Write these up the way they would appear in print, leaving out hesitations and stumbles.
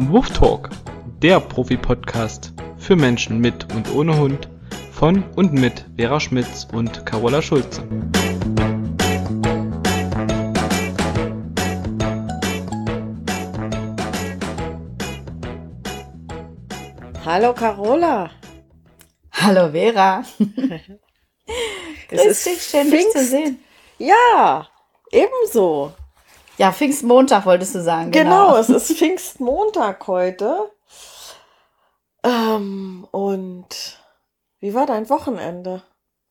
zum Woof Talk, der Profi-Podcast für Menschen mit und ohne Hund von und mit Vera Schmitz und Carola Schulze. Hallo Carola. Hallo Vera. Es ist schön, dich zu sehen. Ja, ebenso. Ja, Pfingstmontag wolltest du sagen. Genau, es ist Pfingstmontag heute. Und wie war dein Wochenende?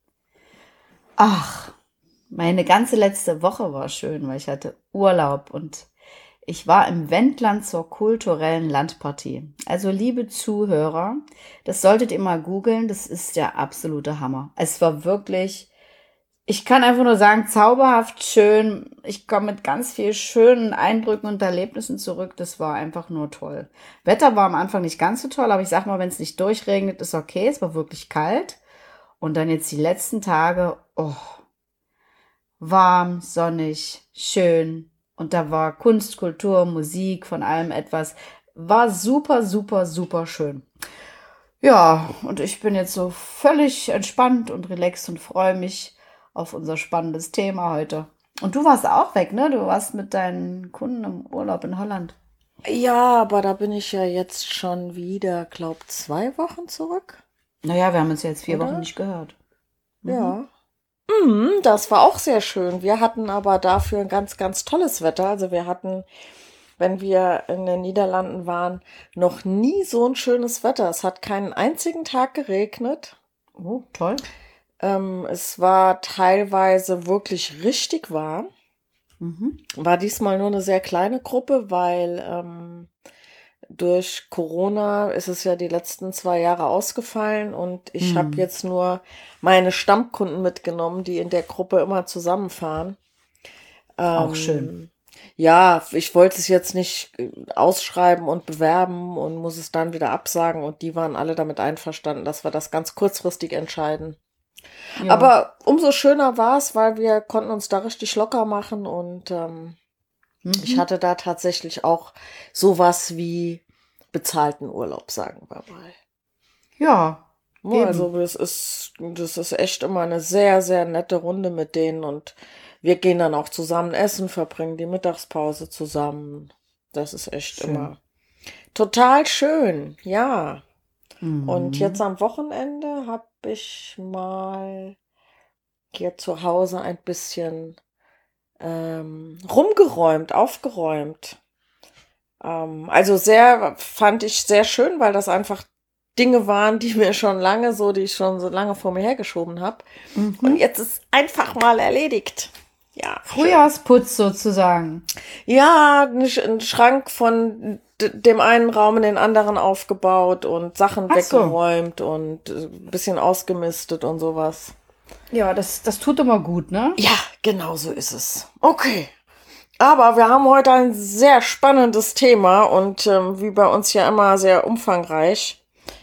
Ach, meine ganze letzte Woche war schön, weil ich hatte Urlaub und ich war im Wendland zur kulturellen Landpartie. Also liebe Zuhörer, das solltet ihr mal googeln, das ist der absolute Hammer. Es war wirklich, ich kann einfach nur sagen, zauberhaft schön. Ich komme mit ganz viel schönen Eindrücken und Erlebnissen zurück. Das war einfach nur toll. Wetter war am Anfang nicht ganz so toll, aber ich sag mal, wenn es nicht durchregnet, ist okay. Es war wirklich kalt. Und dann jetzt die letzten Tage, warm, sonnig, schön. Und da war Kunst, Kultur, Musik, von allem etwas. War super, super, super schön. Ja, und ich bin jetzt so völlig entspannt und relaxed und freue mich auf unser spannendes Thema heute. Und du warst auch weg, ne? Du warst mit deinen Kunden im Urlaub in Holland. Ja, aber da bin ich ja jetzt schon wieder, glaub, 2 Wochen zurück. Naja, wir haben uns jetzt 4 Oder? Wochen nicht gehört. Ja. Das war auch sehr schön. Wir hatten aber dafür ein ganz, ganz tolles Wetter. Also wir hatten, wenn wir in den Niederlanden waren, noch nie so ein schönes Wetter. Es hat keinen einzigen Tag geregnet. Oh, toll. Es war teilweise wirklich richtig warm. War diesmal nur eine sehr kleine Gruppe, weil durch Corona ist es ja die letzten 2 Jahre ausgefallen und ich habe jetzt nur meine Stammkunden mitgenommen, die in der Gruppe immer zusammenfahren. Auch schön. Ja, ich wollte es jetzt nicht ausschreiben und bewerben und muss es dann wieder absagen und die waren alle damit einverstanden, dass wir das ganz kurzfristig entscheiden. Ja. Aber umso schöner war es, weil wir konnten uns da richtig locker machen und ich hatte da tatsächlich auch sowas wie bezahlten Urlaub, sagen wir mal. Ja, Ja, also das ist echt immer eine sehr, sehr nette Runde mit denen und wir gehen dann auch zusammen essen, verbringen die Mittagspause zusammen. Das ist echt Schön. immer total schön, ja. Und jetzt am Wochenende habe ich mal hier zu Hause ein bisschen rumgeräumt, aufgeräumt. Also fand ich sehr schön, weil das einfach Dinge waren, die ich schon so lange vor mir hergeschoben habe. Und jetzt ist einfach mal erledigt. Ja. Frühjahrsputz sozusagen. Ja, ein Schrank von dem einen Raum in den anderen aufgebaut und Sachen Ach so. weggeräumt und ein bisschen ausgemistet und sowas. Ja, das tut immer gut, ne? Ja, genau so ist es. Okay. Aber wir haben heute ein sehr spannendes Thema und wie bei uns ja immer sehr umfangreich.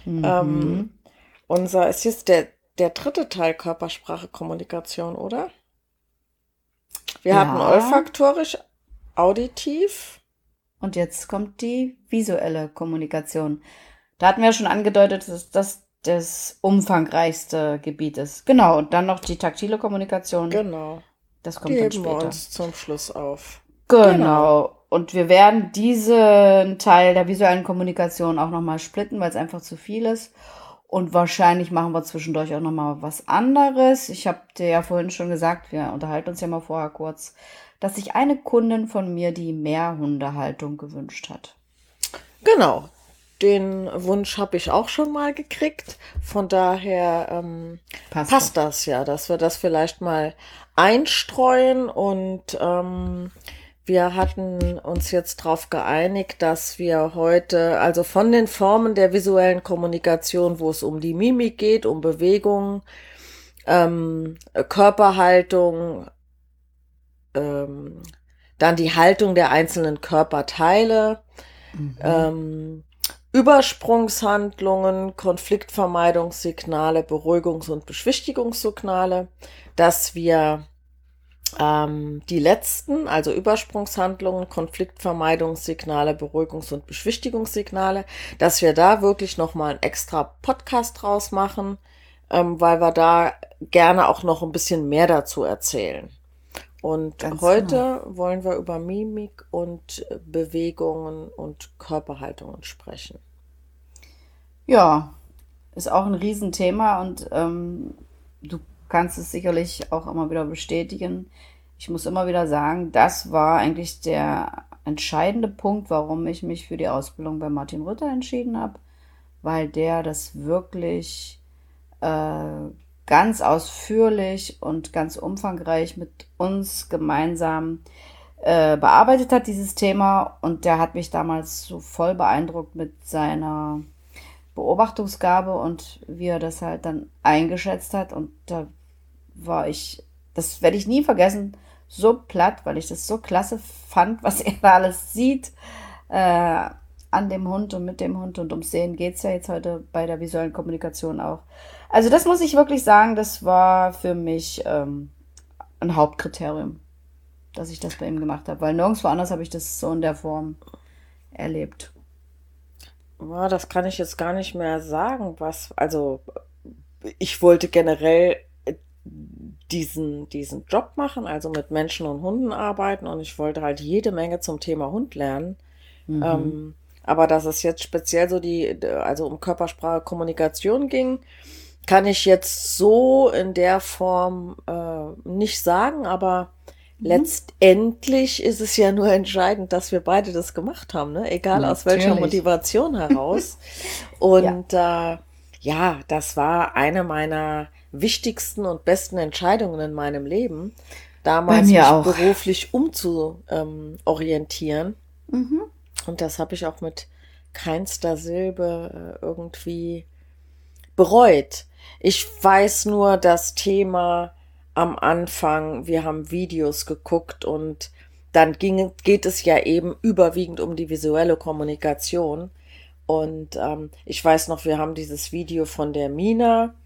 Unser ist jetzt der dritte Teil Körpersprache, Kommunikation, oder? Wir hatten olfaktorisch, auditiv. Und jetzt kommt die visuelle Kommunikation. Da hatten wir schon angedeutet, dass das umfangreichste Gebiet ist. Genau, und dann noch die taktile Kommunikation. Genau. Das kommt Die dann heben wir später. uns zum Schluss auf. Genau. Und wir werden diesen Teil der visuellen Kommunikation auch nochmal splitten, weil es einfach zu viel ist. Und wahrscheinlich machen wir zwischendurch auch nochmal was anderes. Ich habe dir ja vorhin schon gesagt, wir unterhalten uns ja mal vorher kurz, dass sich eine Kundin von mir die Mehrhundehaltung gewünscht hat. Genau. Den Wunsch habe ich auch schon mal gekriegt. Von daher passt das ja, dass wir das vielleicht mal einstreuen. Und wir hatten uns jetzt darauf geeinigt, dass wir heute, also von den Formen der visuellen Kommunikation, wo es um die Mimik geht, um Bewegung, Körperhaltung, dann die Haltung der einzelnen Körperteile, Übersprungshandlungen, Konfliktvermeidungssignale, Beruhigungs- und Beschwichtigungssignale, dass wir Die letzten, also Übersprungshandlungen, Konfliktvermeidungssignale, Beruhigungs- und Beschwichtigungssignale, dass wir da wirklich nochmal einen extra Podcast draus machen, weil wir da gerne auch noch ein bisschen mehr dazu erzählen. Und Ganz heute wollen wir über Mimik und Bewegungen und Körperhaltungen sprechen. Ja, ist auch ein Riesenthema und du kannst es sicherlich auch immer wieder bestätigen. Ich muss immer wieder sagen, das war eigentlich der entscheidende Punkt, warum ich mich für die Ausbildung bei Martin Rütter entschieden habe, weil der das wirklich ganz ausführlich und ganz umfangreich mit uns gemeinsam bearbeitet hat, dieses Thema. Und der hat mich damals so voll beeindruckt mit seiner Beobachtungsgabe und wie er das halt dann eingeschätzt hat. Und da war ich, das werde ich nie vergessen, so platt, weil ich das so klasse fand, was er da alles sieht an dem Hund und mit dem Hund. Und ums Sehen geht es ja jetzt heute bei der visuellen Kommunikation auch. Also das muss ich wirklich sagen, das war für mich ein Hauptkriterium, dass ich das bei ihm gemacht habe, weil nirgendwo anders habe ich das so in der Form erlebt. Ja, das kann ich jetzt gar nicht mehr sagen, also ich wollte generell diesen Job machen, also mit Menschen und Hunden arbeiten und ich wollte halt jede Menge zum Thema Hund lernen. Aber dass es jetzt speziell so also um Körpersprache, Kommunikation ging, kann ich jetzt so in der Form nicht sagen, aber letztendlich ist es ja nur entscheidend, dass wir beide das gemacht haben, ne? Egal aus welcher Natürlich. Motivation heraus. Und ja, das war eine meiner wichtigsten und besten Entscheidungen in meinem Leben, damals Bei mir mich auch. beruflich umzuorientieren. Und das habe ich auch mit keinster Silbe irgendwie bereut. Ich weiß nur das Thema am Anfang, wir haben Videos geguckt und dann geht es ja eben überwiegend um die visuelle Kommunikation. Und ich weiß noch, wir haben dieses Video von der Mina,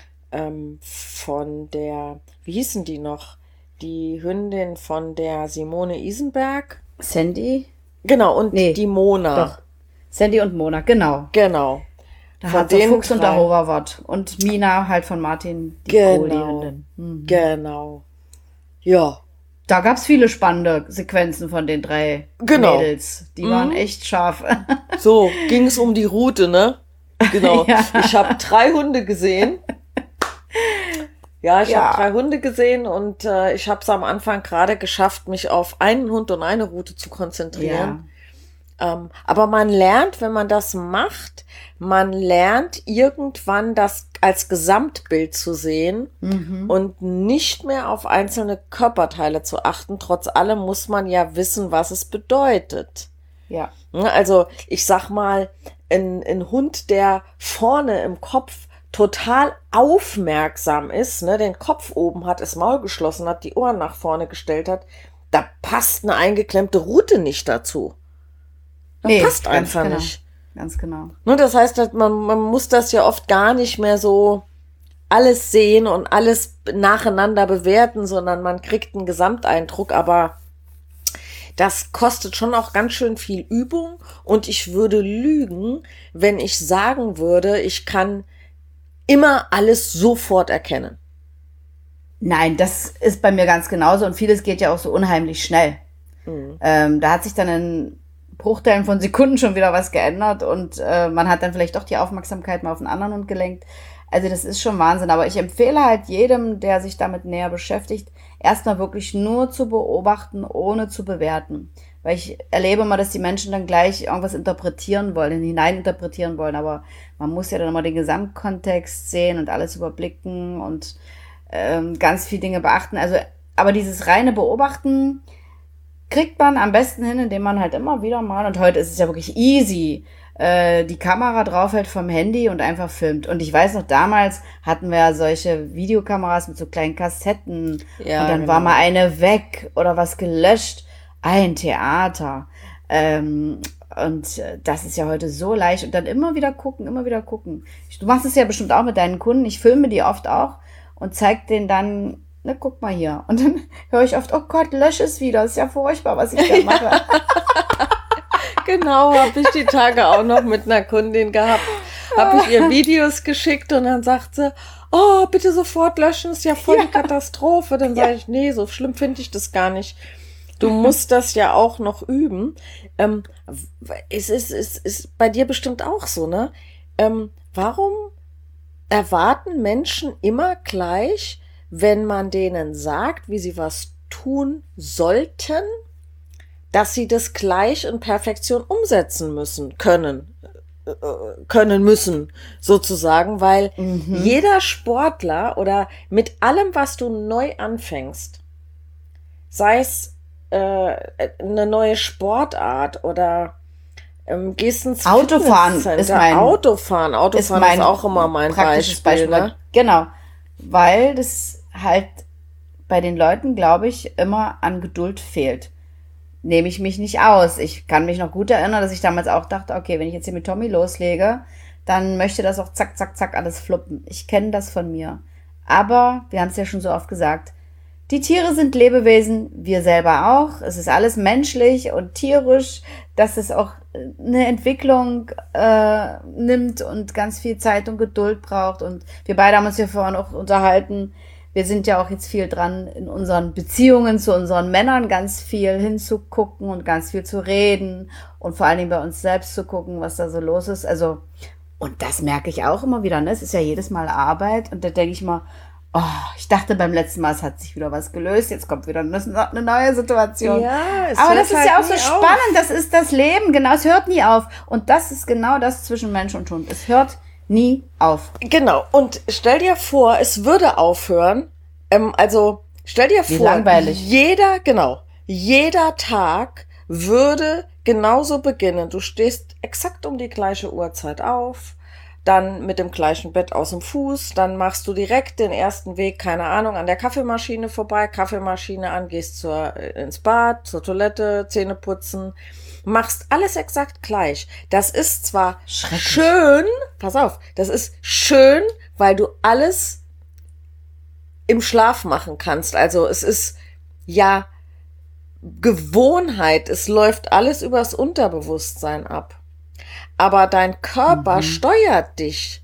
von der, wie hießen die noch? Die Hündin von der Simone Isenberg. Sandy? Genau, und Nee, die Mona. Doch. Sandy und Mona, genau. Genau. Da Von hat der den Fuchs und der drei. Hoverwort. Und Mina halt von Martin, die Genau. Goldie-Hündin. Genau. Ja. Da gab es viele spannende Sequenzen von den drei Genau. Mädels. Die waren echt scharf. So ging es um die Route, ne? Genau. Ja. Ich habe 3 Hunde gesehen. Ja, ich Ja. habe 3 Hunde gesehen und ich habe es am Anfang gerade geschafft, mich auf einen Hund und eine Route zu konzentrieren. Aber man lernt, wenn man das macht, man lernt irgendwann das als Gesamtbild zu sehen und nicht mehr auf einzelne Körperteile zu achten. Trotz allem muss man ja wissen, was es bedeutet. Ja. Also ich sag mal, ein Hund, der vorne im Kopf total aufmerksam ist, ne, den Kopf oben hat, das Maul geschlossen hat, die Ohren nach vorne gestellt hat, da passt eine eingeklemmte Rute nicht dazu. Das passt ganz einfach genau. nicht. Ganz genau. Ne, das heißt, man muss das ja oft gar nicht mehr so alles sehen und alles nacheinander bewerten, sondern man kriegt einen Gesamteindruck, aber das kostet schon auch ganz schön viel Übung und ich würde lügen, wenn ich sagen würde, ich kann immer alles sofort erkennen. Nein, das ist bei mir ganz genauso und vieles geht ja auch so unheimlich schnell. Da hat sich dann in Bruchteilen von Sekunden schon wieder was geändert und man hat dann vielleicht doch die Aufmerksamkeit mal auf einen anderen Hund gelenkt. Also das ist schon Wahnsinn, aber ich empfehle halt jedem, der sich damit näher beschäftigt, erstmal wirklich nur zu beobachten, ohne zu bewerten. Weil ich erlebe mal, dass die Menschen dann gleich irgendwas interpretieren wollen, hineininterpretieren wollen, aber man muss ja dann immer den Gesamtkontext sehen und alles überblicken und ganz viele Dinge beachten. Also, aber dieses reine Beobachten kriegt man am besten hin, indem man halt immer wieder mal, und heute ist es ja wirklich easy, die Kamera draufhält vom Handy und einfach filmt. Und ich weiß noch, damals hatten wir ja solche Videokameras mit so kleinen Kassetten Ja, und dann genau. war mal eine weg oder was gelöscht. Ein Theater. Und das ist ja heute so leicht. Und dann immer wieder gucken, immer wieder gucken. Du machst es ja bestimmt auch mit deinen Kunden. Ich filme die oft auch und zeig denen dann ne, guck mal hier. Und dann höre ich oft, oh Gott, lösch es wieder. Das ist ja furchtbar, was ich da mache. Genau, habe ich die Tage auch noch mit einer Kundin gehabt. Habe ich ihr Videos geschickt und dann sagt sie, oh, bitte sofort löschen, ist ja voll die Katastrophe. Dann sage ich, nee, so schlimm finde ich das gar nicht. Du musst das ja auch noch üben. Es ist bei dir bestimmt auch so, ne? Warum erwarten Menschen immer gleich, wenn man denen sagt, wie sie was tun sollten, dass sie das gleich in Perfektion umsetzen können müssen, sozusagen, weil jeder Sportler oder mit allem, was du neu anfängst, sei es eine neue Sportart oder gehst ins Autofahren ist mein Autofahren ist auch immer mein Beispiel. Ne? Genau, weil das halt bei den Leuten, glaube ich, immer an Geduld fehlt. Nehme ich mich nicht aus. Ich kann mich noch gut erinnern, dass ich damals auch dachte, okay, wenn ich jetzt hier mit Tommy loslege, dann möchte das auch zack, zack, zack alles fluppen. Ich kenne das von mir. Aber, wir haben es ja schon so oft gesagt, die Tiere sind Lebewesen, wir selber auch. Es ist alles menschlich und tierisch, dass es auch eine Entwicklung nimmt und ganz viel Zeit und Geduld braucht. Und wir beide haben uns ja vorhin auch unterhalten. Wir sind ja auch jetzt viel dran, in unseren Beziehungen zu unseren Männern ganz viel hinzugucken und ganz viel zu reden und vor allen Dingen bei uns selbst zu gucken, was da so los ist. Also, und das merke ich auch immer wieder, ne? Es ist ja jedes Mal Arbeit und da denke ich mal, oh, ich dachte beim letzten Mal, es hat sich wieder was gelöst, jetzt kommt wieder eine neue Situation. Ja, aber das ist ja auch so spannend, das ist das Leben, genau, es hört nie auf. Und das ist genau das zwischen Mensch und Hund. Es hört nie auf. Genau, und stell dir vor, es würde aufhören, also stell dir Wie vor, langweilig. jeder Tag würde genauso beginnen. Du stehst exakt um die gleiche Uhrzeit auf, dann mit dem gleichen Bett aus dem Fuß, dann machst du direkt den ersten Weg, keine Ahnung, an der Kaffeemaschine vorbei, Kaffeemaschine an, gehst ins Bad, zur Toilette, Zähne putzen, machst alles exakt gleich. Das ist zwar schön, pass auf, das ist schön, weil du alles im Schlaf machen kannst. Also es ist ja Gewohnheit, es läuft alles übers Unterbewusstsein ab. Aber dein Körper steuert dich.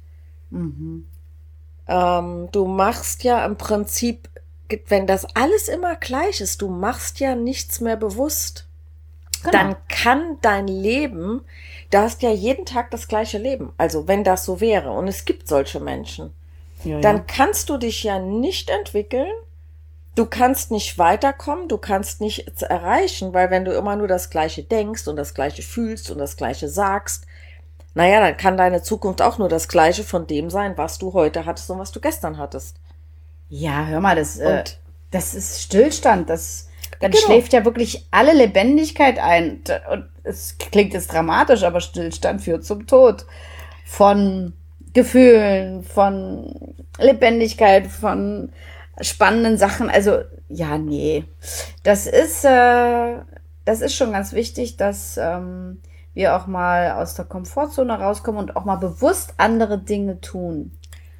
Du machst ja im Prinzip, wenn das alles immer gleich ist, du machst ja nichts mehr bewusst. Genau. Dann kann dein Leben, du hast ja jeden Tag das gleiche Leben. Also wenn das so wäre und es gibt solche Menschen, dann kannst du dich ja nicht entwickeln, du kannst nicht weiterkommen, du kannst nichts erreichen, weil wenn du immer nur das Gleiche denkst und das Gleiche fühlst und das Gleiche sagst, naja, dann kann deine Zukunft auch nur das Gleiche von dem sein, was du heute hattest und was du gestern hattest. Ja, hör mal, das ist Stillstand, dann schläft ja wirklich alle Lebendigkeit ein. Und es klingt jetzt dramatisch, aber Stillstand führt zum Tod. Von Gefühlen, von Lebendigkeit, von spannenden Sachen. Also, ja, nee. Das ist schon ganz wichtig, dass wir auch mal aus der Komfortzone rauskommen und auch mal bewusst andere Dinge tun.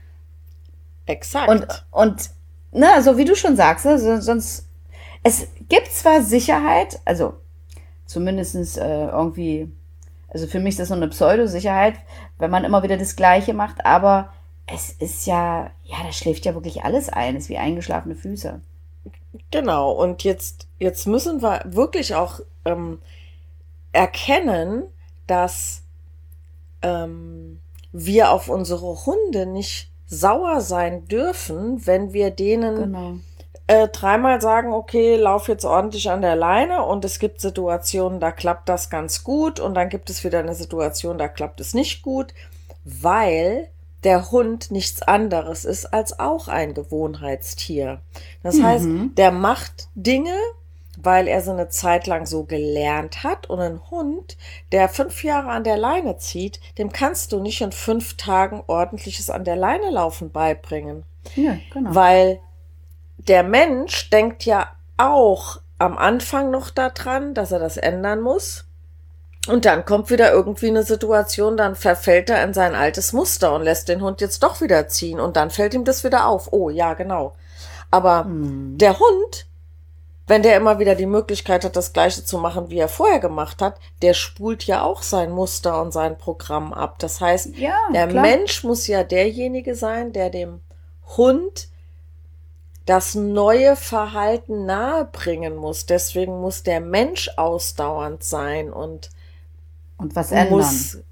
Exakt. Und ne, so wie du schon sagst, ne, sonst, es gibt zwar Sicherheit, also zumindest irgendwie, also für mich ist das so eine Pseudosicherheit, wenn man immer wieder das Gleiche macht, aber es ist ja, da schläft ja wirklich alles ein, es ist wie eingeschlafene Füße. Genau, und jetzt müssen wir wirklich auch erkennen, dass wir auf unsere Hunde nicht sauer sein dürfen, wenn wir denen dreimal sagen, okay, lauf jetzt ordentlich an der Leine, und es gibt Situationen, da klappt das ganz gut, und dann gibt es wieder eine Situation, da klappt es nicht gut, weil der Hund nichts anderes ist als auch ein Gewohnheitstier. Das heißt, der macht Dinge, weil er so eine Zeit lang so gelernt hat, und ein Hund, der 5 Jahre an der Leine zieht, dem kannst du nicht in 5 Tagen ordentliches an der Leine laufen beibringen. Ja, genau. Weil der Mensch denkt ja auch am Anfang noch daran, dass er das ändern muss. Und dann kommt wieder irgendwie eine Situation, dann verfällt er in sein altes Muster und lässt den Hund jetzt doch wieder ziehen. Und dann fällt ihm das wieder auf. Oh, ja, genau. Aber der Hund, wenn der immer wieder die Möglichkeit hat, das Gleiche zu machen, wie er vorher gemacht hat, der spult ja auch sein Muster und sein Programm ab. Das heißt, der Mensch muss ja derjenige sein, der dem Hund das neue Verhalten nahebringen muss. Deswegen muss der Mensch ausdauernd sein und was ändern.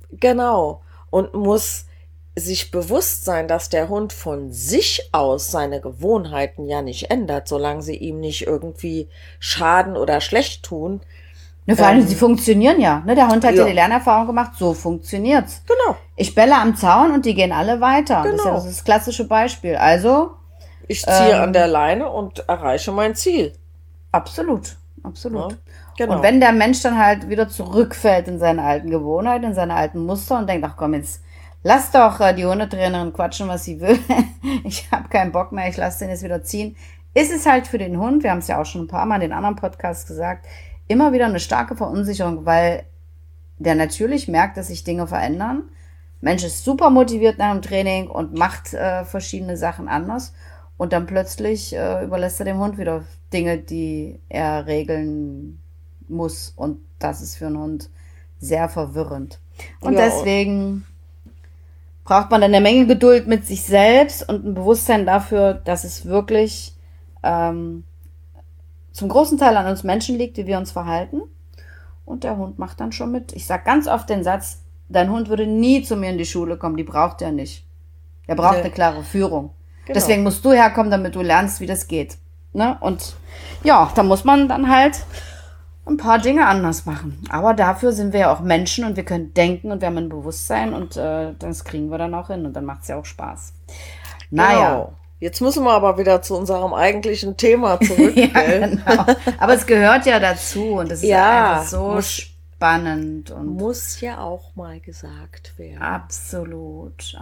Und muss sich bewusst sein, dass der Hund von sich aus seine Gewohnheiten ja nicht ändert, solange sie ihm nicht irgendwie schaden oder schlecht tun. Vor allem, sie funktionieren ja. Ne? Der Hund hat ja die Lernerfahrung gemacht, so funktioniert's. Genau. Ich belle am Zaun und die gehen alle weiter. Genau. Das ist das klassische Beispiel. Also ich ziehe an der Leine und erreiche mein Ziel. Absolut. Ja, genau. Und wenn der Mensch dann halt wieder zurückfällt in seine alten Gewohnheiten, in seine alten Muster und denkt, ach komm, jetzt lass doch die Hundetrainerin quatschen, was sie will. Ich habe keinen Bock mehr, ich lasse den jetzt wieder ziehen. Ist es halt für den Hund, wir haben es ja auch schon ein paar Mal in den anderen Podcasts gesagt, immer wieder eine starke Verunsicherung, weil der natürlich merkt, dass sich Dinge verändern. Mensch ist super motiviert nach dem Training und macht verschiedene Sachen anders. Und dann plötzlich überlässt er dem Hund wieder Dinge, die er regeln muss. Und das ist für einen Hund sehr verwirrend. Und deswegen braucht man dann eine Menge Geduld mit sich selbst und ein Bewusstsein dafür, dass es wirklich zum großen Teil an uns Menschen liegt, wie wir uns verhalten. Und der Hund macht dann schon mit. Ich sage ganz oft den Satz, dein Hund würde nie zu mir in die Schule kommen, die braucht er nicht. Er braucht eine klare Führung. Genau. Deswegen musst du herkommen, damit du lernst, wie das geht. Ne? Und ja, da muss man dann halt ein paar Dinge anders machen. Aber dafür sind wir ja auch Menschen und wir können denken und wir haben ein Bewusstsein und das kriegen wir dann auch hin und dann macht es ja auch Spaß. Naja. Genau. Jetzt müssen wir aber wieder zu unserem eigentlichen Thema zurück. Ja, genau. Aber es gehört ja dazu und es ist einfach so spannend. Und muss ja auch mal gesagt werden. Absolut.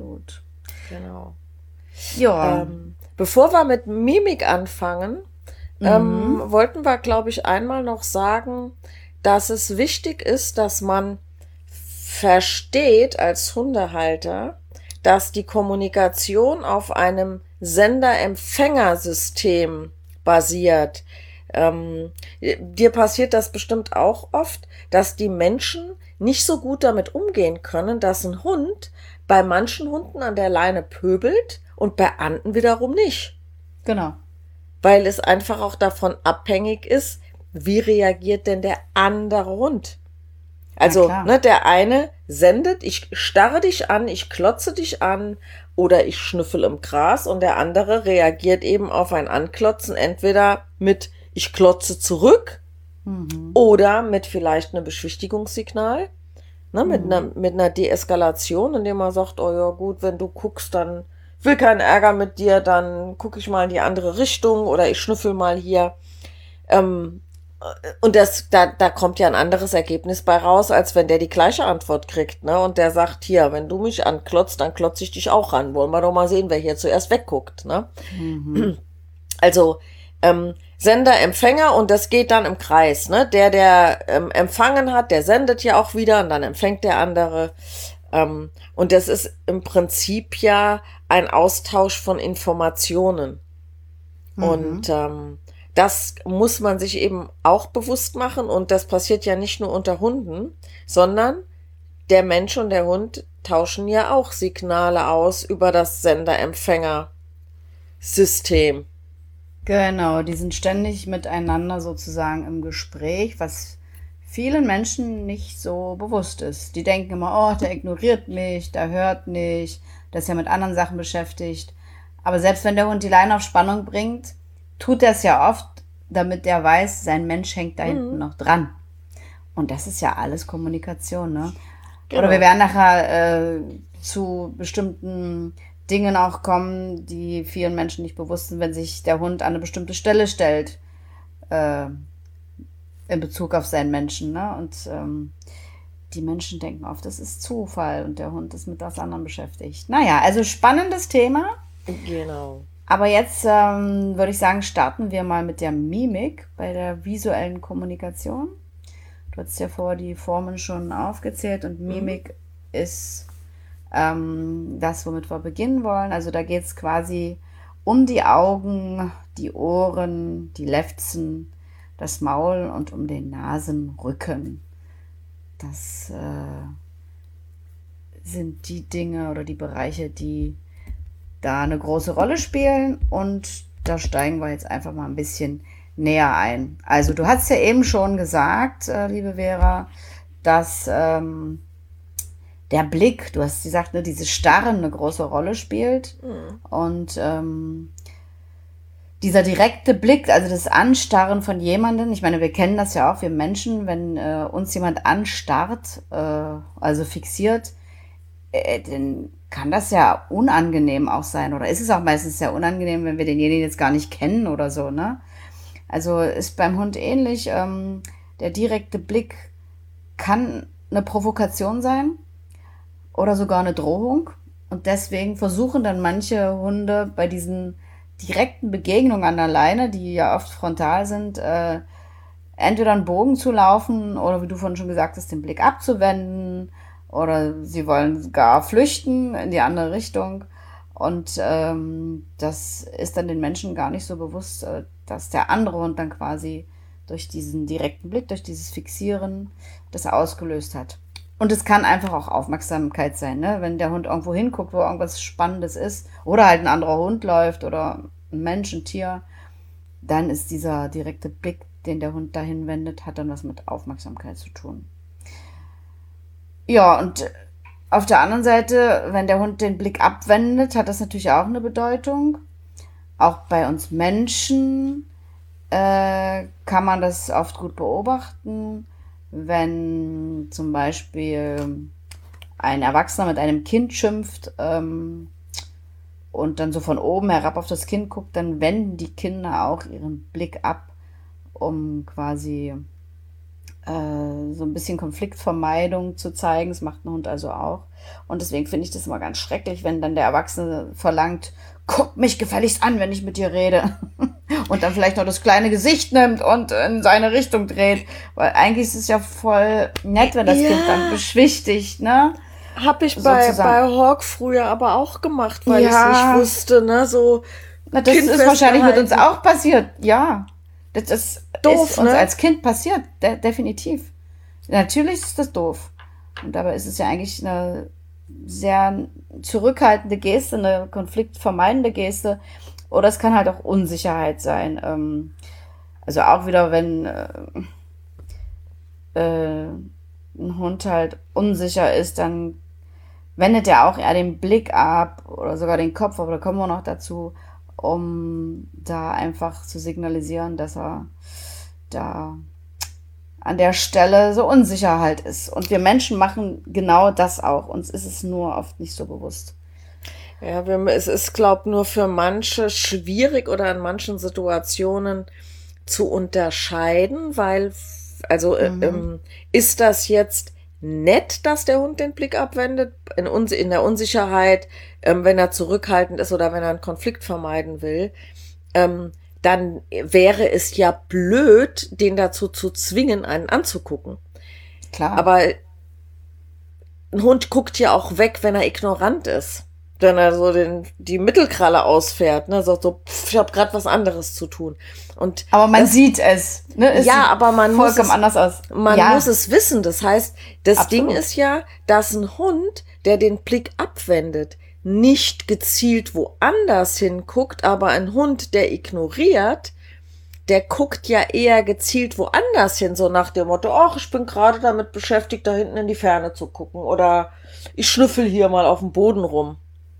Genau. Ja. Bevor wir mit Mimik anfangen, wollten wir, glaube ich, einmal noch sagen, dass es wichtig ist, dass man versteht als Hundehalter, dass die Kommunikation auf einem Sender-Empfänger-System basiert. Dir passiert das bestimmt auch oft, dass die Menschen nicht so gut damit umgehen können, dass ein Hund bei manchen Hunden an der Leine pöbelt und bei anderen wiederum nicht. Genau. Weil es einfach auch davon abhängig ist, wie reagiert denn der andere Hund. Also, der eine sendet, ich starre dich an, ich klotze dich an oder ich schnüffel im Gras und der andere reagiert eben auf ein Anklotzen, entweder mit ich klotze zurück oder mit vielleicht einem Beschwichtigungssignal, mit einer Deeskalation, indem er sagt, oh ja gut, wenn du guckst, dann will keinen Ärger mit dir, dann gucke ich mal in die andere Richtung oder ich schnüffel mal hier. Und da kommt ja ein anderes Ergebnis bei raus, als wenn der die gleiche Antwort kriegt, ne? Und der sagt, hier, wenn du mich anklotzt, dann klotze ich dich auch ran. Wollen wir doch mal sehen, wer hier zuerst wegguckt, ne? Also, Sender, Empfänger und das geht dann im Kreis, ne? Der empfangen hat, der sendet ja auch wieder und dann empfängt der andere. Und das ist im Prinzip ja ein Austausch von Informationen. Und das muss man sich eben auch bewusst machen und das passiert ja nicht nur unter Hunden, sondern der Mensch und der Hund tauschen ja auch Signale aus über das Sender-Empfänger-System. Genau, die sind ständig miteinander sozusagen im Gespräch, was vielen Menschen nicht so bewusst ist. Die denken immer, oh, der ignoriert mich, der hört nicht, der ist ja mit anderen Sachen beschäftigt. Aber selbst wenn der Hund die Leine auf Spannung bringt, tut er es ja oft, damit er weiß, sein Mensch hängt da hinten noch dran. Und das ist ja alles Kommunikation, ne? Genau. Oder wir werden nachher zu bestimmten Dingen auch kommen, die vielen Menschen nicht bewusst sind, wenn sich der Hund an eine bestimmte Stelle stellt, in Bezug auf seinen Menschen, ne? Und die Menschen denken oft, das ist Zufall und der Hund ist mit was anderem beschäftigt. Naja, also spannendes Thema. Genau. Aber jetzt würde ich sagen, starten wir mal mit der Mimik bei der visuellen Kommunikation. Du hast ja vorher die Formen schon aufgezählt und Mimik ist das, womit wir beginnen wollen. Also da geht es quasi um die Augen, die Ohren, die Lefzen, das Maul und um den Nasenrücken. Das sind die Dinge oder die Bereiche, die da eine große Rolle spielen, und da steigen wir jetzt einfach mal ein bisschen näher ein. Also du hast ja eben schon gesagt, liebe Vera, dass der Blick, du hast gesagt, ne, dieses Starren eine große Rolle spielt. Und dieser direkte Blick, also das Anstarren von jemandem, ich meine, wir kennen das ja auch, wir Menschen, wenn uns jemand anstarrt, also fixiert, dann kann das ja unangenehm auch sein, oder ist es auch meistens sehr unangenehm, wenn wir denjenigen jetzt gar nicht kennen oder so, ne? Also ist beim Hund ähnlich. Der direkte Blick kann eine Provokation sein oder sogar eine Drohung, und deswegen versuchen dann manche Hunde bei diesen direkten Begegnungen an der Leine, die ja oft frontal sind, entweder einen Bogen zu laufen oder, wie du vorhin schon gesagt hast, den Blick abzuwenden, oder sie wollen gar flüchten in die andere Richtung. Und das ist dann den Menschen gar nicht so bewusst, dass der andere Hund dann quasi durch diesen direkten Blick, durch dieses Fixieren das ausgelöst hat. Und es kann einfach auch Aufmerksamkeit sein, ne? Wenn der Hund irgendwo hinguckt, wo irgendwas Spannendes ist, oder halt ein anderer Hund läuft oder ein Mensch, ein Tier, dann ist dieser direkte Blick, den der Hund dahin wendet, hat dann was mit Aufmerksamkeit zu tun. Ja, und auf der anderen Seite, wenn der Hund den Blick abwendet, hat das natürlich auch eine Bedeutung. Auch bei uns Menschen kann man das oft gut beobachten, wenn zum Beispiel ein Erwachsener mit einem Kind schimpft und dann so von oben herab auf das Kind guckt, dann wenden die Kinder auch ihren Blick ab, um quasi so ein bisschen Konfliktvermeidung zu zeigen. Das macht ein Hund also auch. Und deswegen finde ich das immer ganz schrecklich, wenn dann der Erwachsene verlangt, guck mich gefälligst an, wenn ich mit dir rede. Und dann vielleicht noch das kleine Gesicht nimmt und in seine Richtung dreht. Weil eigentlich ist es ja voll nett, wenn das Kind dann beschwichtigt, ne? Hab ich bei Hawk früher aber auch gemacht, weil ich es nicht wusste, ne? So. Na, das ist wahrscheinlich mit uns auch passiert, ja. Das ist doof, ist uns als Kind passiert, definitiv. Natürlich ist das doof. Und dabei ist es ja eigentlich eine sehr zurückhaltende Geste, eine konfliktvermeidende Geste. Oder es kann halt auch Unsicherheit sein. Also auch wieder, wenn ein Hund halt unsicher ist, dann wendet er auch eher den Blick ab oder sogar den Kopf, aber da kommen wir noch dazu, um da einfach zu signalisieren, dass er da an der Stelle so unsicher halt ist. Und wir Menschen machen genau das auch. Uns ist es nur oft nicht so bewusst. Ja, es ist, glaube ich, nur für manche schwierig oder in manchen Situationen zu unterscheiden, weil, also ist das jetzt nett, dass der Hund den Blick abwendet, in der Unsicherheit, wenn er zurückhaltend ist oder wenn er einen Konflikt vermeiden will, dann wäre es ja blöd, den dazu zu zwingen, einen anzugucken. Klar. Aber ein Hund guckt ja auch weg, wenn er ignorant ist. Wenn er so die Mittelkralle ausfährt, ne, so ich habe gerade was anderes zu tun. Aber man sieht es, ne? Es ja, aber man muss es anders aus. Man muss es wissen. Das heißt, das Ding ist ja, dass ein Hund, der den Blick abwendet, nicht gezielt woanders hinguckt, aber ein Hund, der ignoriert, der guckt ja eher gezielt woanders hin, so nach dem Motto, ach, ich bin gerade damit beschäftigt, da hinten in die Ferne zu gucken, oder ich schnüffel hier mal auf dem Boden rum.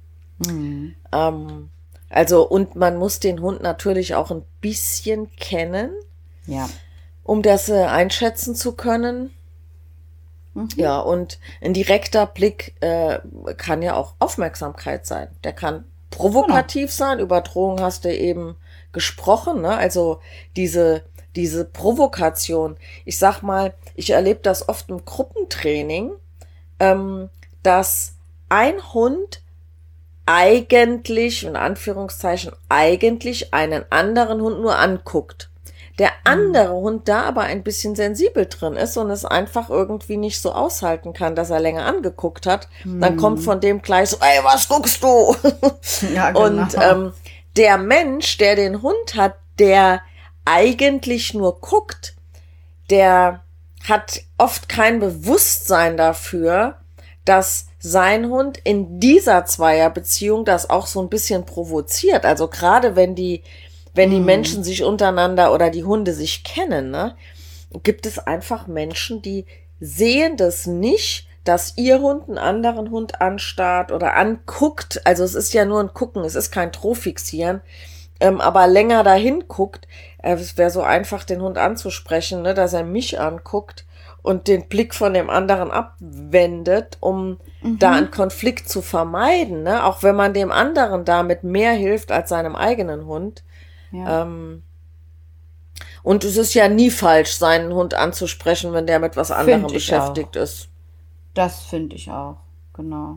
Also, und man muss den Hund natürlich auch ein bisschen kennen, um das einschätzen zu können. Ja, und ein direkter Blick kann ja auch Aufmerksamkeit sein. Der kann provokativ sein. Über Drohung hast du eben gesprochen, ne? Also diese Provokation. Ich sag mal, ich erlebe das oft im Gruppentraining, dass ein Hund eigentlich, in Anführungszeichen, einen anderen Hund nur anguckt. Der andere Hund da aber ein bisschen sensibel drin ist und es einfach irgendwie nicht so aushalten kann, dass er länger angeguckt hat. Dann kommt von dem gleich so, ey, was guckst du? Ja, genau. Und der Mensch, der den Hund hat, der eigentlich nur guckt, der hat oft kein Bewusstsein dafür, dass sein Hund in dieser Zweierbeziehung das auch so ein bisschen provoziert. Also gerade wenn die Menschen sich untereinander oder die Hunde sich kennen, ne, gibt es einfach Menschen, die sehen das nicht, dass ihr Hund einen anderen Hund anstarrt oder anguckt. Also es ist ja nur ein Gucken, es ist kein Drohfixieren, aber länger dahin guckt. Es wäre so einfach, den Hund anzusprechen, ne, dass er mich anguckt und den Blick von dem anderen abwendet, um da einen Konflikt zu vermeiden, ne? Auch wenn man dem anderen damit mehr hilft als seinem eigenen Hund. Ja. Und es ist ja nie falsch, seinen Hund anzusprechen, wenn der mit was anderem beschäftigt ist. Das finde ich auch, genau.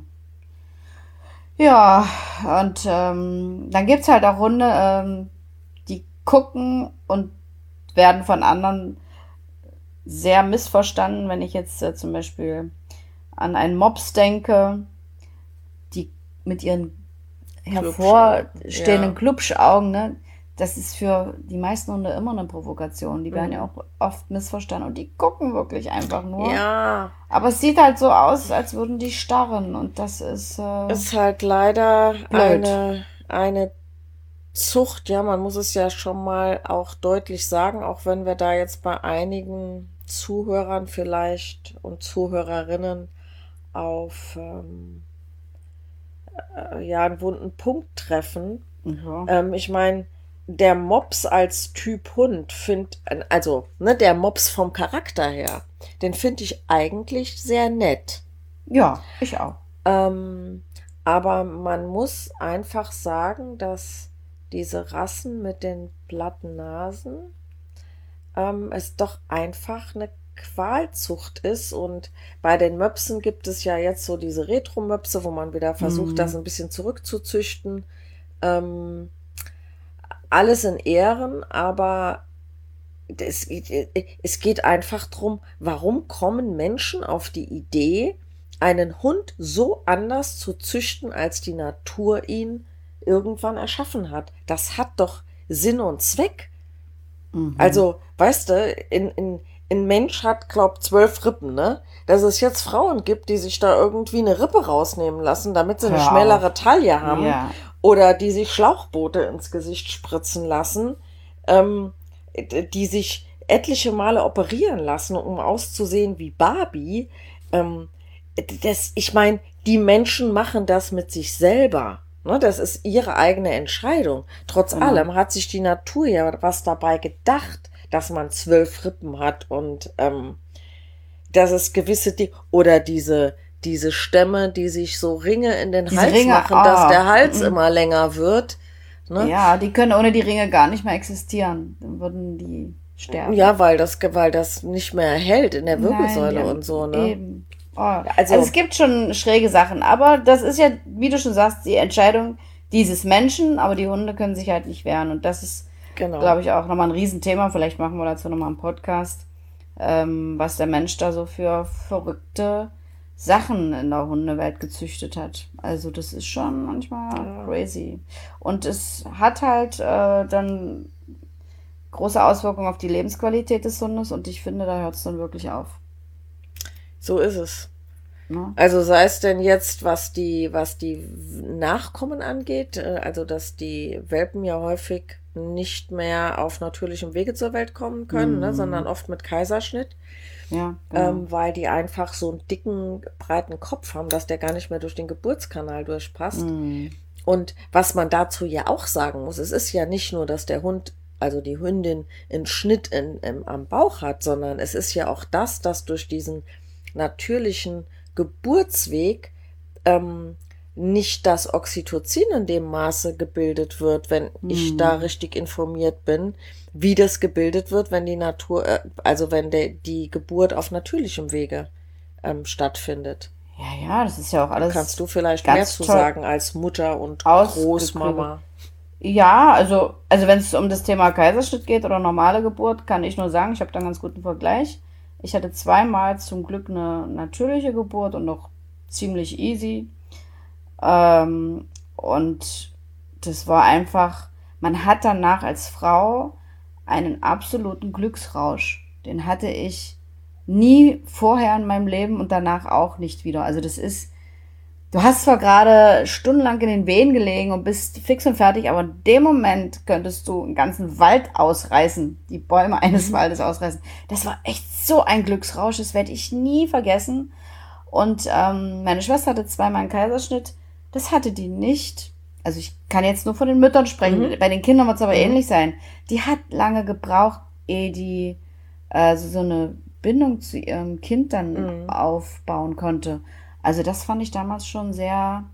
Ja, und dann gibt's halt auch Hunde, die gucken und werden von anderen sehr missverstanden. Wenn ich jetzt zum Beispiel an einen Mops denke, die mit ihren hervorstehenden Klubschaugen, ne, das ist für die meisten Hunde immer eine Provokation. Die werden ja auch oft missverstanden und die gucken wirklich einfach nur. Ja. Aber es sieht halt so aus, als würden die starren und das ist ist halt leider blöd. eine Zucht, ja, man muss es ja schon mal auch deutlich sagen, auch wenn wir da jetzt bei einigen Zuhörern vielleicht und Zuhörerinnen auf einen wunden Punkt treffen. Ja. Ich meine, der Mops als Typ Hund der Mops vom Charakter her, den finde ich eigentlich sehr nett. Ja, ich auch. Aber man muss einfach sagen, dass diese Rassen mit den platten Nasen es doch einfach eine Qualzucht ist. Und bei den Möpsen gibt es ja jetzt so diese Retro-Möpse, wo man wieder versucht, das ein bisschen zurückzuzüchten. Alles in Ehren, aber es geht einfach drum, warum kommen Menschen auf die Idee, einen Hund so anders zu züchten, als die Natur ihn irgendwann erschaffen hat? Das hat doch Sinn und Zweck. Also, weißt du, ein Mensch hat, glaub, 12 Rippen, ne? Dass es jetzt Frauen gibt, die sich da irgendwie eine Rippe rausnehmen lassen, damit sie eine Hör schmälere auf. Taille haben. Ja. Oder die sich Schlauchboote ins Gesicht spritzen lassen, die sich etliche Male operieren lassen, um auszusehen wie Barbie. Ich meine, die Menschen machen das mit sich selber. Ne? Das ist ihre eigene Entscheidung. Trotz allem hat sich die Natur ja was dabei gedacht, dass man 12 Rippen hat und dass es gewisse Dinge oder diese Stämme, die sich so Ringe in den Hals Ringe, machen, dass der Hals immer länger wird. Ne? Ja, die können ohne die Ringe gar nicht mehr existieren. Dann würden die sterben. Ja, weil das nicht mehr hält in der Wirbelsäule Nein, und so, ne? Eben. Oh. Also es gibt schon schräge Sachen, aber das ist ja, wie du schon sagst, die Entscheidung dieses Menschen, aber die Hunde können sich halt nicht wehren. Und das ist, glaube ich, auch nochmal ein Riesenthema. Vielleicht machen wir dazu nochmal einen Podcast, was der Mensch da so für verrückte Sachen in der Hundewelt gezüchtet hat. Also das ist schon manchmal crazy. Und es hat halt dann große Auswirkungen auf die Lebensqualität des Hundes und ich finde, da hört es dann wirklich auf. So ist es. Ne? Also sei es denn jetzt, was die Nachkommen angeht, also dass die Welpen ja häufig nicht mehr auf natürlichem Wege zur Welt kommen können, ne, sondern oft mit Kaiserschnitt. Ja, genau. Weil die einfach so einen dicken, breiten Kopf haben, dass der gar nicht mehr durch den Geburtskanal durchpasst. Und was man dazu ja auch sagen muss, es ist ja nicht nur, dass der Hund, also die Hündin, einen Schnitt am Bauch hat, sondern es ist ja auch das, dass durch diesen natürlichen Geburtsweg nicht das Oxytocin in dem Maße gebildet wird, wenn ich da richtig informiert bin, wie das gebildet wird, wenn die Natur, wenn die Geburt auf natürlichem Wege stattfindet. Ja, das ist ja auch alles. Kannst du vielleicht ganz mehr zu toll sagen als Mutter und Großmama? Ja, also wenn es um das Thema Kaiserschnitt geht oder normale Geburt, kann ich nur sagen, ich habe da einen ganz guten Vergleich. Ich hatte 2-mal zum Glück eine natürliche Geburt und noch ziemlich easy. Und das war einfach man hat danach als Frau einen absoluten Glücksrausch. Den hatte ich nie vorher in meinem Leben und danach auch nicht wieder. Also das ist, du hast zwar gerade stundenlang in den Wehen gelegen und bist fix und fertig, aber in dem Moment könntest du einen ganzen Wald ausreißen, die Bäume eines Waldes ausreißen. Das war echt so ein Glücksrausch, das werde ich nie vergessen. Und meine Schwester hatte zweimal einen Kaiserschnitt, das hatte die nicht. Also ich kann jetzt nur von den Müttern sprechen, bei den Kindern wird es aber ähnlich sein. Die hat lange gebraucht, ehe die so eine Bindung zu ihrem Kind dann aufbauen konnte. Also das fand ich damals schon sehr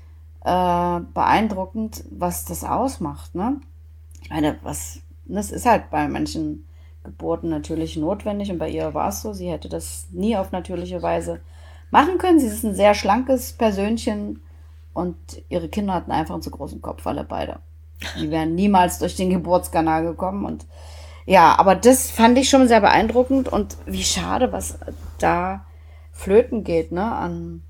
beeindruckend, was das ausmacht, ne? Ich meine, das ist halt bei manchen Geburten natürlich notwendig und bei ihr war es so, sie hätte das nie auf natürliche Weise machen können. Sie ist ein sehr schlankes Persönchen und ihre Kinder hatten einfach einen zu großen Kopf, alle beide. Die wären niemals durch den Geburtskanal gekommen und ja, aber das fand ich schon sehr beeindruckend und wie schade, was da flöten geht, ne, an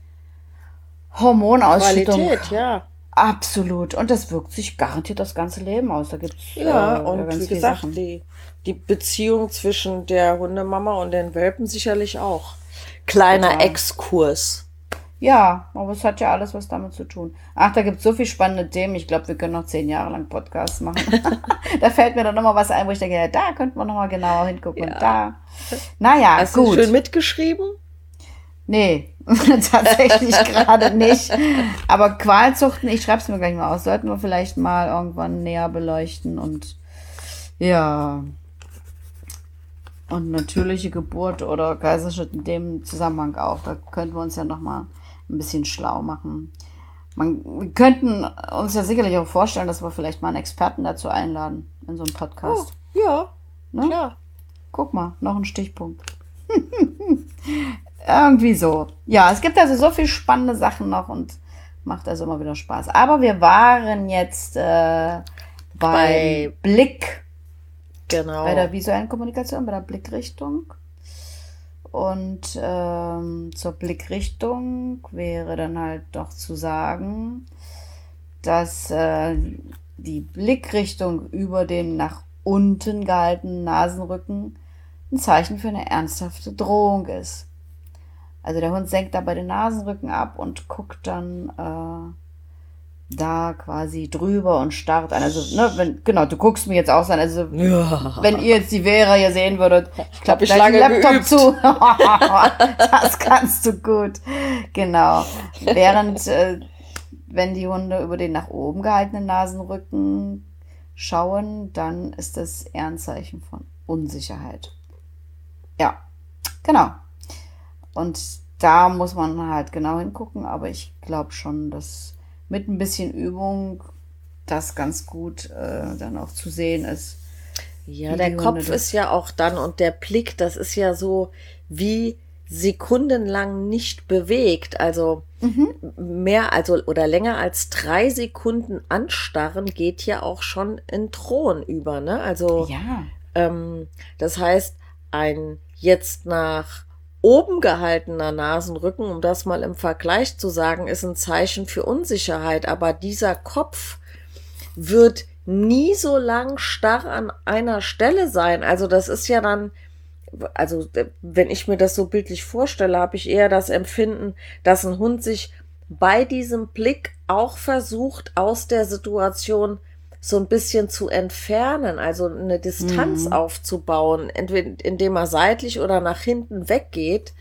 Hormonausschüttung. Qualität, ja. Absolut. Und das wirkt sich garantiert das ganze Leben aus. Da gibt's Und ganz wie viele gesagt, Sachen. die Beziehung zwischen der Hundemama und den Welpen sicherlich auch. Kleiner Total. Exkurs. Ja, aber es hat ja alles was damit zu tun. Ach, da gibt's so viele spannende Themen. Ich glaube, wir können noch 10 Jahre lang Podcasts machen. Da fällt mir dann nochmal was ein, wo ich denke, ja, da könnten wir nochmal genauer hingucken. Ja. Und da. Naja, Hast gut. du schön mitgeschrieben? Nee, tatsächlich gerade nicht. Aber Qualzuchten, ich schreibe es mir gleich mal aus, sollten wir vielleicht mal irgendwann näher beleuchten und ja. Und natürliche Geburt oder Kaiserschnitt in dem Zusammenhang auch. Da könnten wir uns ja nochmal ein bisschen schlau machen. Wir könnten uns ja sicherlich auch vorstellen, dass wir vielleicht mal einen Experten dazu einladen in so einem Podcast. Oh, ja, Ne? klar. Guck mal, noch ein Stichpunkt. Irgendwie so. Ja, es gibt also so viel spannende Sachen noch und macht also immer wieder Spaß. Aber wir waren jetzt bei Blick, Genau. bei der visuellen Kommunikation, bei der Blickrichtung. Und zur Blickrichtung wäre dann halt doch zu sagen, dass die Blickrichtung über den nach unten gehaltenen Nasenrücken ein Zeichen für eine ernsthafte Drohung ist. Also der Hund senkt dabei den Nasenrücken ab und guckt dann da quasi drüber und starrt an. Also, ne, genau, du guckst mir jetzt auch so an. Also, wenn ihr jetzt die Vera hier sehen würdet, ich klappe gleich den Laptop geübt. zu. Das kannst du gut. Genau. Während, wenn die Hunde über den nach oben gehaltenen Nasenrücken schauen, dann ist das eher ein Zeichen von Unsicherheit. Ja, genau. Und da muss man halt genau hingucken, aber ich glaube schon, dass mit ein bisschen Übung das ganz gut dann auch zu sehen ist. Ja, wie der die Kopf Hunde das- ist ja auch dann und der Blick, das ist ja so wie sekundenlang nicht bewegt. Also mehr, also oder länger als 3 Sekunden anstarren geht ja auch schon in Thron über, ne? Also Ja, das heißt, ein jetzt nach oben gehaltener Nasenrücken, um das mal im Vergleich zu sagen, ist ein Zeichen für Unsicherheit. Aber dieser Kopf wird nie so lang starr an einer Stelle sein. Also das ist ja dann, also wenn ich mir das so bildlich vorstelle, habe ich eher das Empfinden, dass ein Hund sich bei diesem Blick auch versucht, aus der Situation so ein bisschen zu entfernen, also eine Distanz aufzubauen, entweder indem er seitlich oder nach hinten weggeht.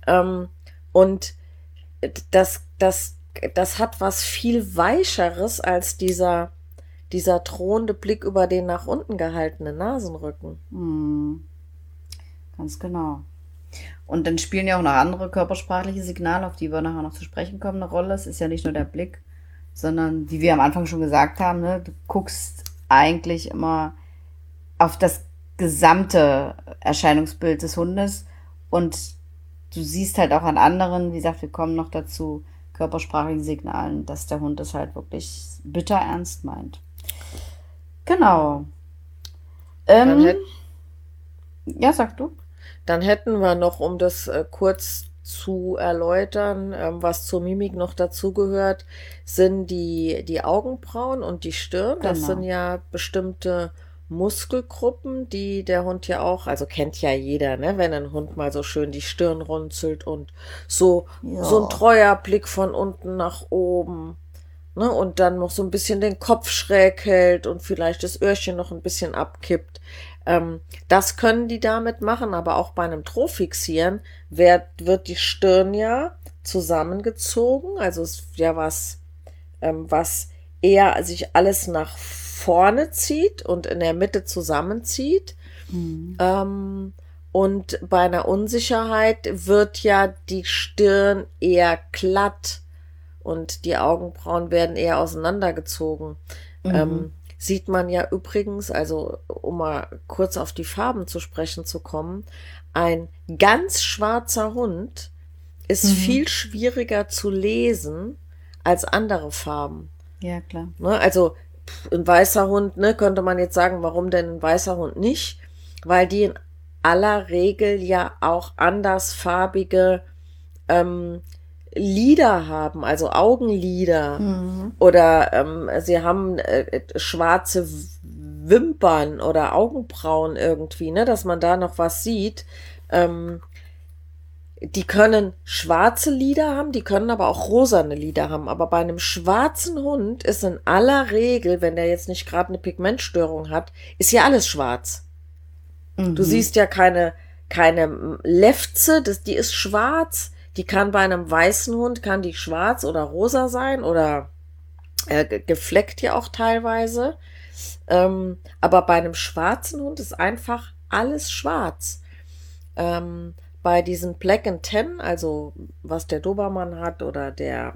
Und das hat was viel Weicheres als dieser drohende Blick über den nach unten gehaltenen Nasenrücken. ganz genau. Und dann spielen ja auch noch andere körpersprachliche Signale, auf die wir nachher noch zu sprechen kommen, eine Rolle. Es ist ja nicht nur der Blick, sondern, wie wir am Anfang schon gesagt haben, ne, du guckst eigentlich immer auf das gesamte Erscheinungsbild des Hundes und du siehst halt auch an anderen, wie gesagt, wir kommen noch dazu, körpersprachlichen Signalen, dass der Hund es halt wirklich bitter ernst meint. Genau. Dann Ja, sag du. Dann hätten wir noch, um das kurz zu erläutern, was zur Mimik noch dazugehört, sind die Augenbrauen und die Stirn. Das Genau. sind ja bestimmte Muskelgruppen, die der Hund ja auch, also kennt ja jeder, ne, wenn ein Hund mal so schön die Stirn runzelt und so ein Ja. treuer Blick von unten nach oben, ne, und dann noch so ein bisschen den Kopf schräg hält und vielleicht das Öhrchen noch ein bisschen abkippt. Das können die damit machen, aber auch bei einem Drohfixieren wird die Stirn ja zusammengezogen, also es ist ja was eher sich alles nach vorne zieht und in der Mitte zusammenzieht. Und bei einer Unsicherheit wird ja die Stirn eher glatt und die Augenbrauen werden eher auseinandergezogen. Sieht man ja übrigens, also um mal kurz auf die Farben zu sprechen zu kommen, ein ganz schwarzer Hund ist viel schwieriger zu lesen als andere Farben. Ja, klar. Ne? Also ein weißer Hund, ne, könnte man jetzt sagen, warum denn ein weißer Hund nicht? Weil die in aller Regel ja auch andersfarbige Lider haben, also Augenlider. Oder sie haben schwarze Wimpern oder Augenbrauen irgendwie, ne, dass man da noch was sieht. Die können schwarze Lider haben, die können aber auch rosane Lider haben. Aber bei einem schwarzen Hund ist in aller Regel, wenn der jetzt nicht gerade eine Pigmentstörung hat, ist ja alles schwarz. Du siehst ja keine Lefze, die ist schwarz. Die kann bei einem weißen Hund, kann die schwarz oder rosa sein oder gefleckt ja auch teilweise. Aber bei einem schwarzen Hund ist einfach alles schwarz. Bei diesen Black and Tan, also was der Dobermann hat oder der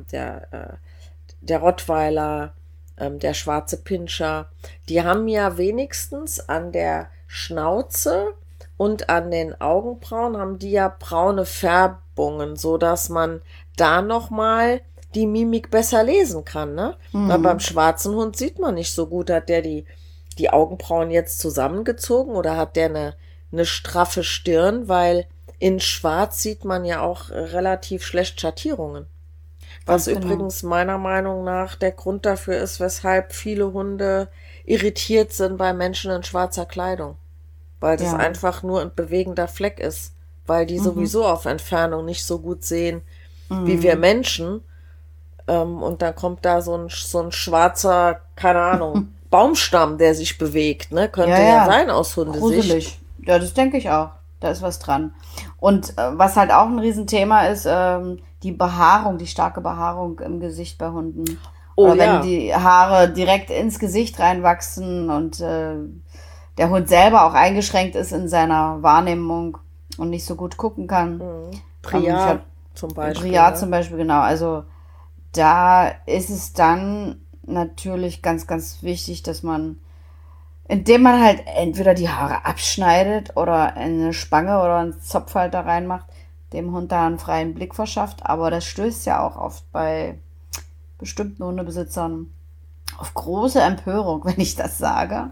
Rottweiler, der schwarze Pinscher, die haben ja wenigstens an der Schnauze und an den Augenbrauen haben die ja braune Färbungen, so dass man da nochmal die Mimik besser lesen kann, ne? Weil beim schwarzen Hund sieht man nicht so gut, hat der die Augenbrauen jetzt zusammengezogen oder hat der eine straffe Stirn, weil in Schwarz sieht man ja auch relativ schlecht Schattierungen. Was übrigens meiner Meinung nach der Grund dafür ist, weshalb viele Hunde irritiert sind bei Menschen in schwarzer Kleidung. Weil das einfach nur ein bewegender Fleck ist. Weil die sowieso auf Entfernung nicht so gut sehen wie wir Menschen. Und dann kommt da so ein schwarzer, keine Ahnung, Baumstamm, der sich bewegt, ne? Könnte ja sein aus Hundesicht. Gruselig. Ja, das denke ich auch. Da ist was dran. Und was halt auch ein Riesenthema ist, die Behaarung, die starke Behaarung im Gesicht bei Hunden. Oder wenn die Haare direkt ins Gesicht reinwachsen und der Hund selber auch eingeschränkt ist in seiner Wahrnehmung und nicht so gut gucken kann. Priat zum Beispiel. Priat zum Beispiel, genau. Also da ist es dann natürlich ganz, ganz wichtig, dass man, indem man halt entweder die Haare abschneidet oder in eine Spange oder einen Zopfhalter reinmacht, dem Hund da einen freien Blick verschafft. Aber das stößt ja auch oft bei bestimmten Hundebesitzern auf große Empörung, wenn ich das sage.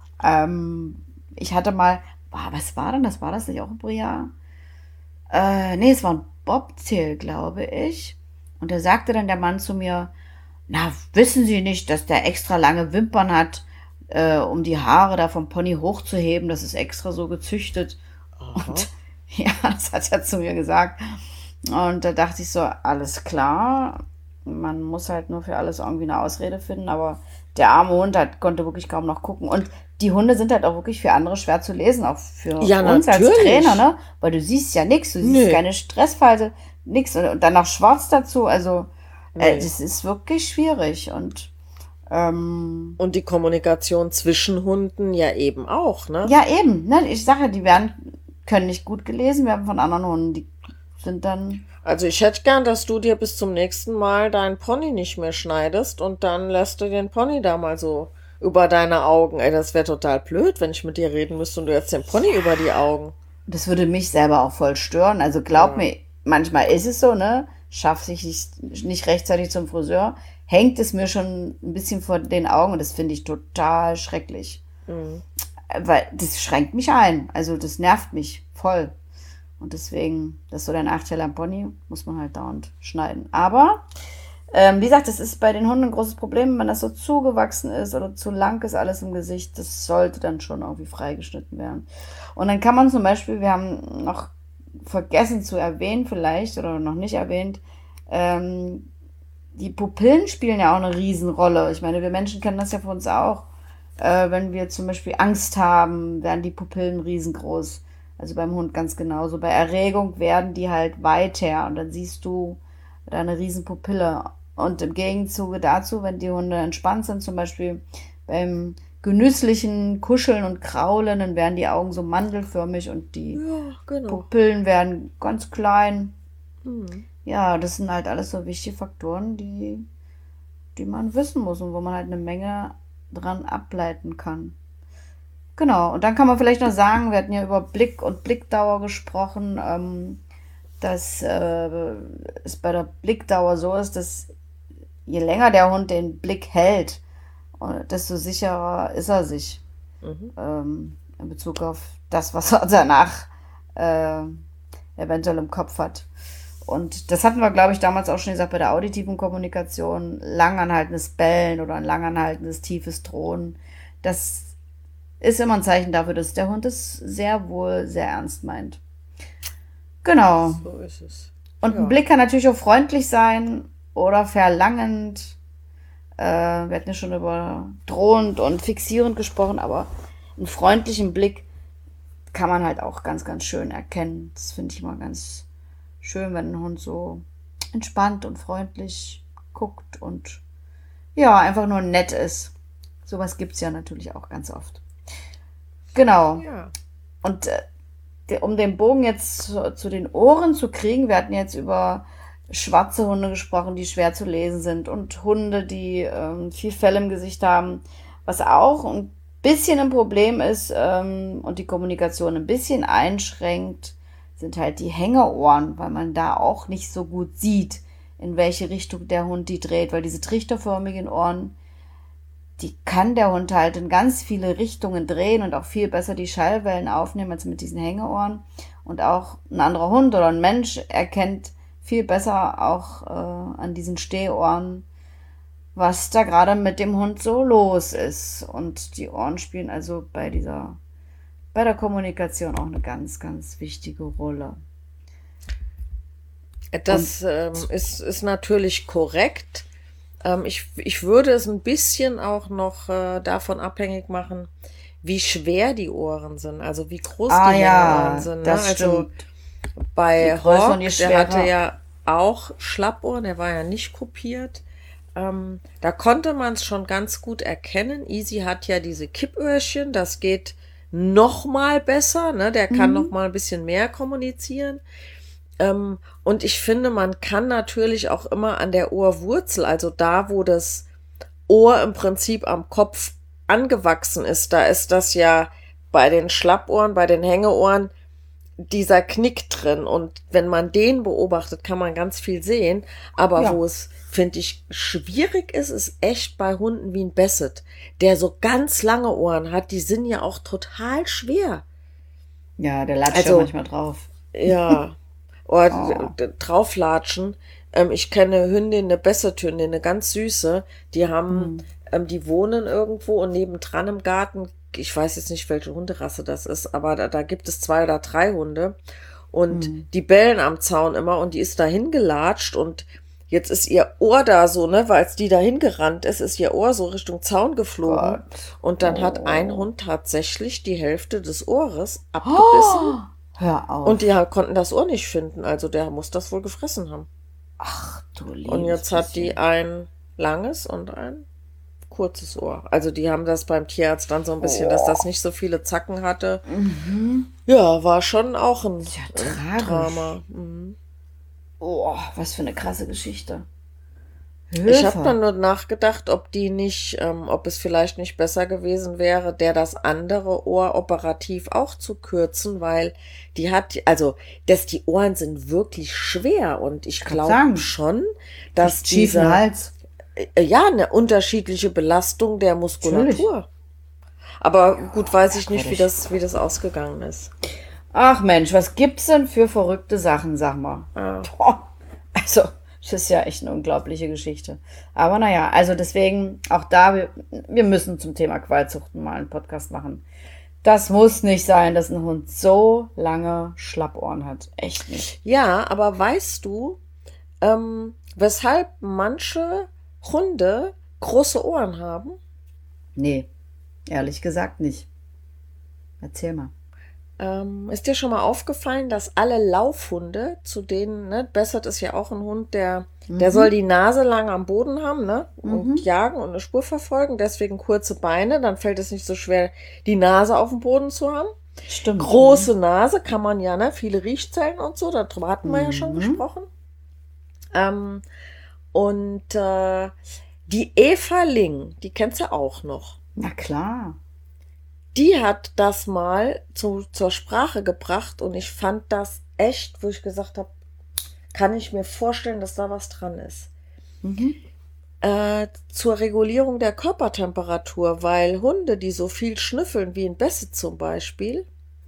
Ich hatte mal, was war denn das? War das nicht auch ein Briar? Nee, es war ein Bobtail, glaube ich. Und da sagte dann der Mann zu mir, na, wissen Sie nicht, dass der extra lange Wimpern hat, um die Haare da vom Pony hochzuheben? Das ist extra so gezüchtet. Und ja, das hat er zu mir gesagt. Und da dachte ich so, alles klar. Man muss halt nur für alles irgendwie eine Ausrede finden. Aber der arme Hund konnte wirklich kaum noch gucken. Und die Hunde sind halt auch wirklich für andere schwer zu lesen. Auch für uns natürlich. als Trainer, ne? Weil du siehst ja nichts. Du siehst keine Stressfalte, nichts. Und dann noch schwarz dazu. Also, das ist wirklich schwierig. Und die Kommunikation zwischen Hunden ja eben auch, ne? Ja, eben. Ne? Ich sage, die können nicht gut gelesen werden von anderen Hunden. Die sind dann... Also ich hätte gern, dass du dir bis zum nächsten Mal deinen Pony nicht mehr schneidest und dann lässt du den Pony da mal so über deine Augen. Ey, das wäre total blöd, wenn ich mit dir reden müsste und du hättest den Pony über die Augen. Das würde mich selber auch voll stören. Also glaub mir, manchmal ist es so, ne? Schaffe ich nicht rechtzeitig zum Friseur, hängt es mir schon ein bisschen vor den Augen und das finde ich total schrecklich. Weil das schränkt mich ein. Also das nervt mich voll. Und deswegen, das ist so der Nachteil am Pony, muss man halt dauernd schneiden. Aber, wie gesagt, das ist bei den Hunden ein großes Problem, wenn das so zugewachsen ist oder zu lang ist alles im Gesicht, das sollte dann schon irgendwie freigeschnitten werden. Und dann kann man zum Beispiel, wir haben noch vergessen zu erwähnen vielleicht oder noch nicht erwähnt, die Pupillen spielen ja auch eine Riesenrolle. Ich meine, wir Menschen kennen das ja von uns auch. Wenn wir zum Beispiel Angst haben, werden die Pupillen riesengroß. Also beim Hund ganz genauso. Bei Erregung werden die halt weiter und dann siehst du da eine riesen Pupille. Und im Gegenzug dazu, wenn die Hunde entspannt sind, zum Beispiel beim genüsslichen Kuscheln und Kraulen, dann werden die Augen so mandelförmig und die Pupillen werden ganz klein. Ja, das sind halt alles so wichtige Faktoren, die man wissen muss und wo man halt eine Menge dran ableiten kann. Genau, und dann kann man vielleicht noch sagen, wir hatten ja über Blick und Blickdauer gesprochen, dass es bei der Blickdauer so ist, dass je länger der Hund den Blick hält, desto sicherer ist er sich in Bezug auf das, was er danach eventuell im Kopf hat. Und das hatten wir, glaube ich, damals auch schon gesagt bei der auditiven Kommunikation. Langanhaltendes Bellen oder ein langanhaltendes tiefes Drohen, das ist immer ein Zeichen dafür, dass der Hund es sehr wohl sehr ernst meint. Genau. So ist es. Und ein Blick kann natürlich auch freundlich sein oder verlangend. Wir hatten ja schon über drohend und fixierend gesprochen, aber einen freundlichen Blick kann man halt auch ganz, ganz schön erkennen. Das finde ich immer ganz schön, wenn ein Hund so entspannt und freundlich guckt und ja, einfach nur nett ist. Sowas gibt es ja natürlich auch ganz oft. Genau. Ja. Und um den Bogen jetzt zu den Ohren zu kriegen, wir hatten jetzt über schwarze Hunde gesprochen, die schwer zu lesen sind und Hunde, die viel Fell im Gesicht haben, was auch ein bisschen ein Problem ist und die Kommunikation ein bisschen einschränkt, sind halt die Hängeohren, weil man da auch nicht so gut sieht, in welche Richtung der Hund die dreht, weil diese trichterförmigen Ohren, die kann der Hund halt in ganz viele Richtungen drehen und auch viel besser die Schallwellen aufnehmen als mit diesen Hängeohren. Und auch ein anderer Hund oder ein Mensch erkennt viel besser auch an diesen Stehohren, was da gerade mit dem Hund so los ist. Und die Ohren spielen also bei der Kommunikation auch eine ganz, ganz wichtige Rolle. Das ist natürlich korrekt. Ich würde es ein bisschen auch noch davon abhängig machen, wie schwer die Ohren sind, also wie groß die Ohren sind. Das ne? Also stimmt. bei Je größer und Hawk, je der hatte schwerer. ja auch Schlappohren, der war ja nicht kopiert. Da konnte man es schon ganz gut erkennen. Easy hat ja diese Kippöhrchen, das geht noch mal besser, ne? Der kann noch mal ein bisschen mehr kommunizieren. Und ich finde, man kann natürlich auch immer an der Ohrwurzel, also da, wo das Ohr im Prinzip am Kopf angewachsen ist, da ist das ja bei den Schlappohren, bei den Hängeohren dieser Knick drin. Und wenn man den beobachtet, kann man ganz viel sehen. Aber Ja. wo es, finde ich, schwierig ist, ist echt bei Hunden wie ein Basset, der so ganz lange Ohren hat. Die sind ja auch total schwer. Ja, der latscht Also- ja manchmal drauf. Ja, oder Oh. drauflatschen. Ich kenne eine Hündin, eine Basset-Hündin, eine ganz süße. Die haben, die wohnen irgendwo und nebendran im Garten, ich weiß jetzt nicht, welche Hunderasse das ist, aber da gibt es 2 oder 3 Hunde und die bellen am Zaun immer und die ist da hingelatscht und jetzt ist ihr Ohr da so, ne, weil es die da hingerannt ist ihr Ohr so Richtung Zaun geflogen Gott. und dann hat ein Hund tatsächlich die Hälfte des Ohres abgebissen. Hör auf. Und die konnten das Ohr nicht finden, also der muss das wohl gefressen haben. Ach du liebes Und jetzt hat die bisschen. ein langes und ein kurzes Ohr. Also die haben das beim Tierarzt dann so ein bisschen, dass das nicht so viele Zacken hatte. Ja, war schon auch ein, ja ein tragisch. Drama. Oh, was für eine krasse Geschichte. Ich habe Hilfe. dann nur nachgedacht, ob die nicht, ob es vielleicht nicht besser gewesen wäre, das andere Ohr operativ auch zu kürzen, weil die die Ohren sind wirklich schwer und ich Kann sagen. glaube schon, dass Schiefen diese, Hals. eine unterschiedliche Belastung der Muskulatur. Aber gut, weiß ich nicht, wie das ausgegangen ist. Ach Mensch, was gibt's denn für verrückte Sachen, sag mal. Ja. Boah, also, das ist ja echt eine unglaubliche Geschichte. Aber naja, also deswegen, auch da, wir müssen zum Thema Qualzuchten mal einen Podcast machen. Das muss nicht sein, dass ein Hund so lange Schlappohren hat. Echt nicht. Ja, aber weißt du, weshalb manche Hunde große Ohren haben? Nee, ehrlich gesagt nicht. Erzähl mal. Ist dir schon mal aufgefallen, dass alle Laufhunde, zu denen, ne, Bessert ist ja auch ein Hund, der soll die Nase lang am Boden haben, ne, und jagen und eine Spur verfolgen, deswegen kurze Beine, dann fällt es nicht so schwer, die Nase auf dem Boden zu haben. Stimmt. Große Nase kann man ja, ne, viele Riechzellen und so, darüber hatten wir ja schon gesprochen. Die Eva Ling, die kennst du auch noch. Na klar. Die hat das mal zur Sprache gebracht und ich fand das echt, wo ich gesagt habe, kann ich mir vorstellen, dass da was dran ist. Zur Regulierung der Körpertemperatur, weil Hunde, die so viel schnüffeln, wie ein Basset zum Beispiel,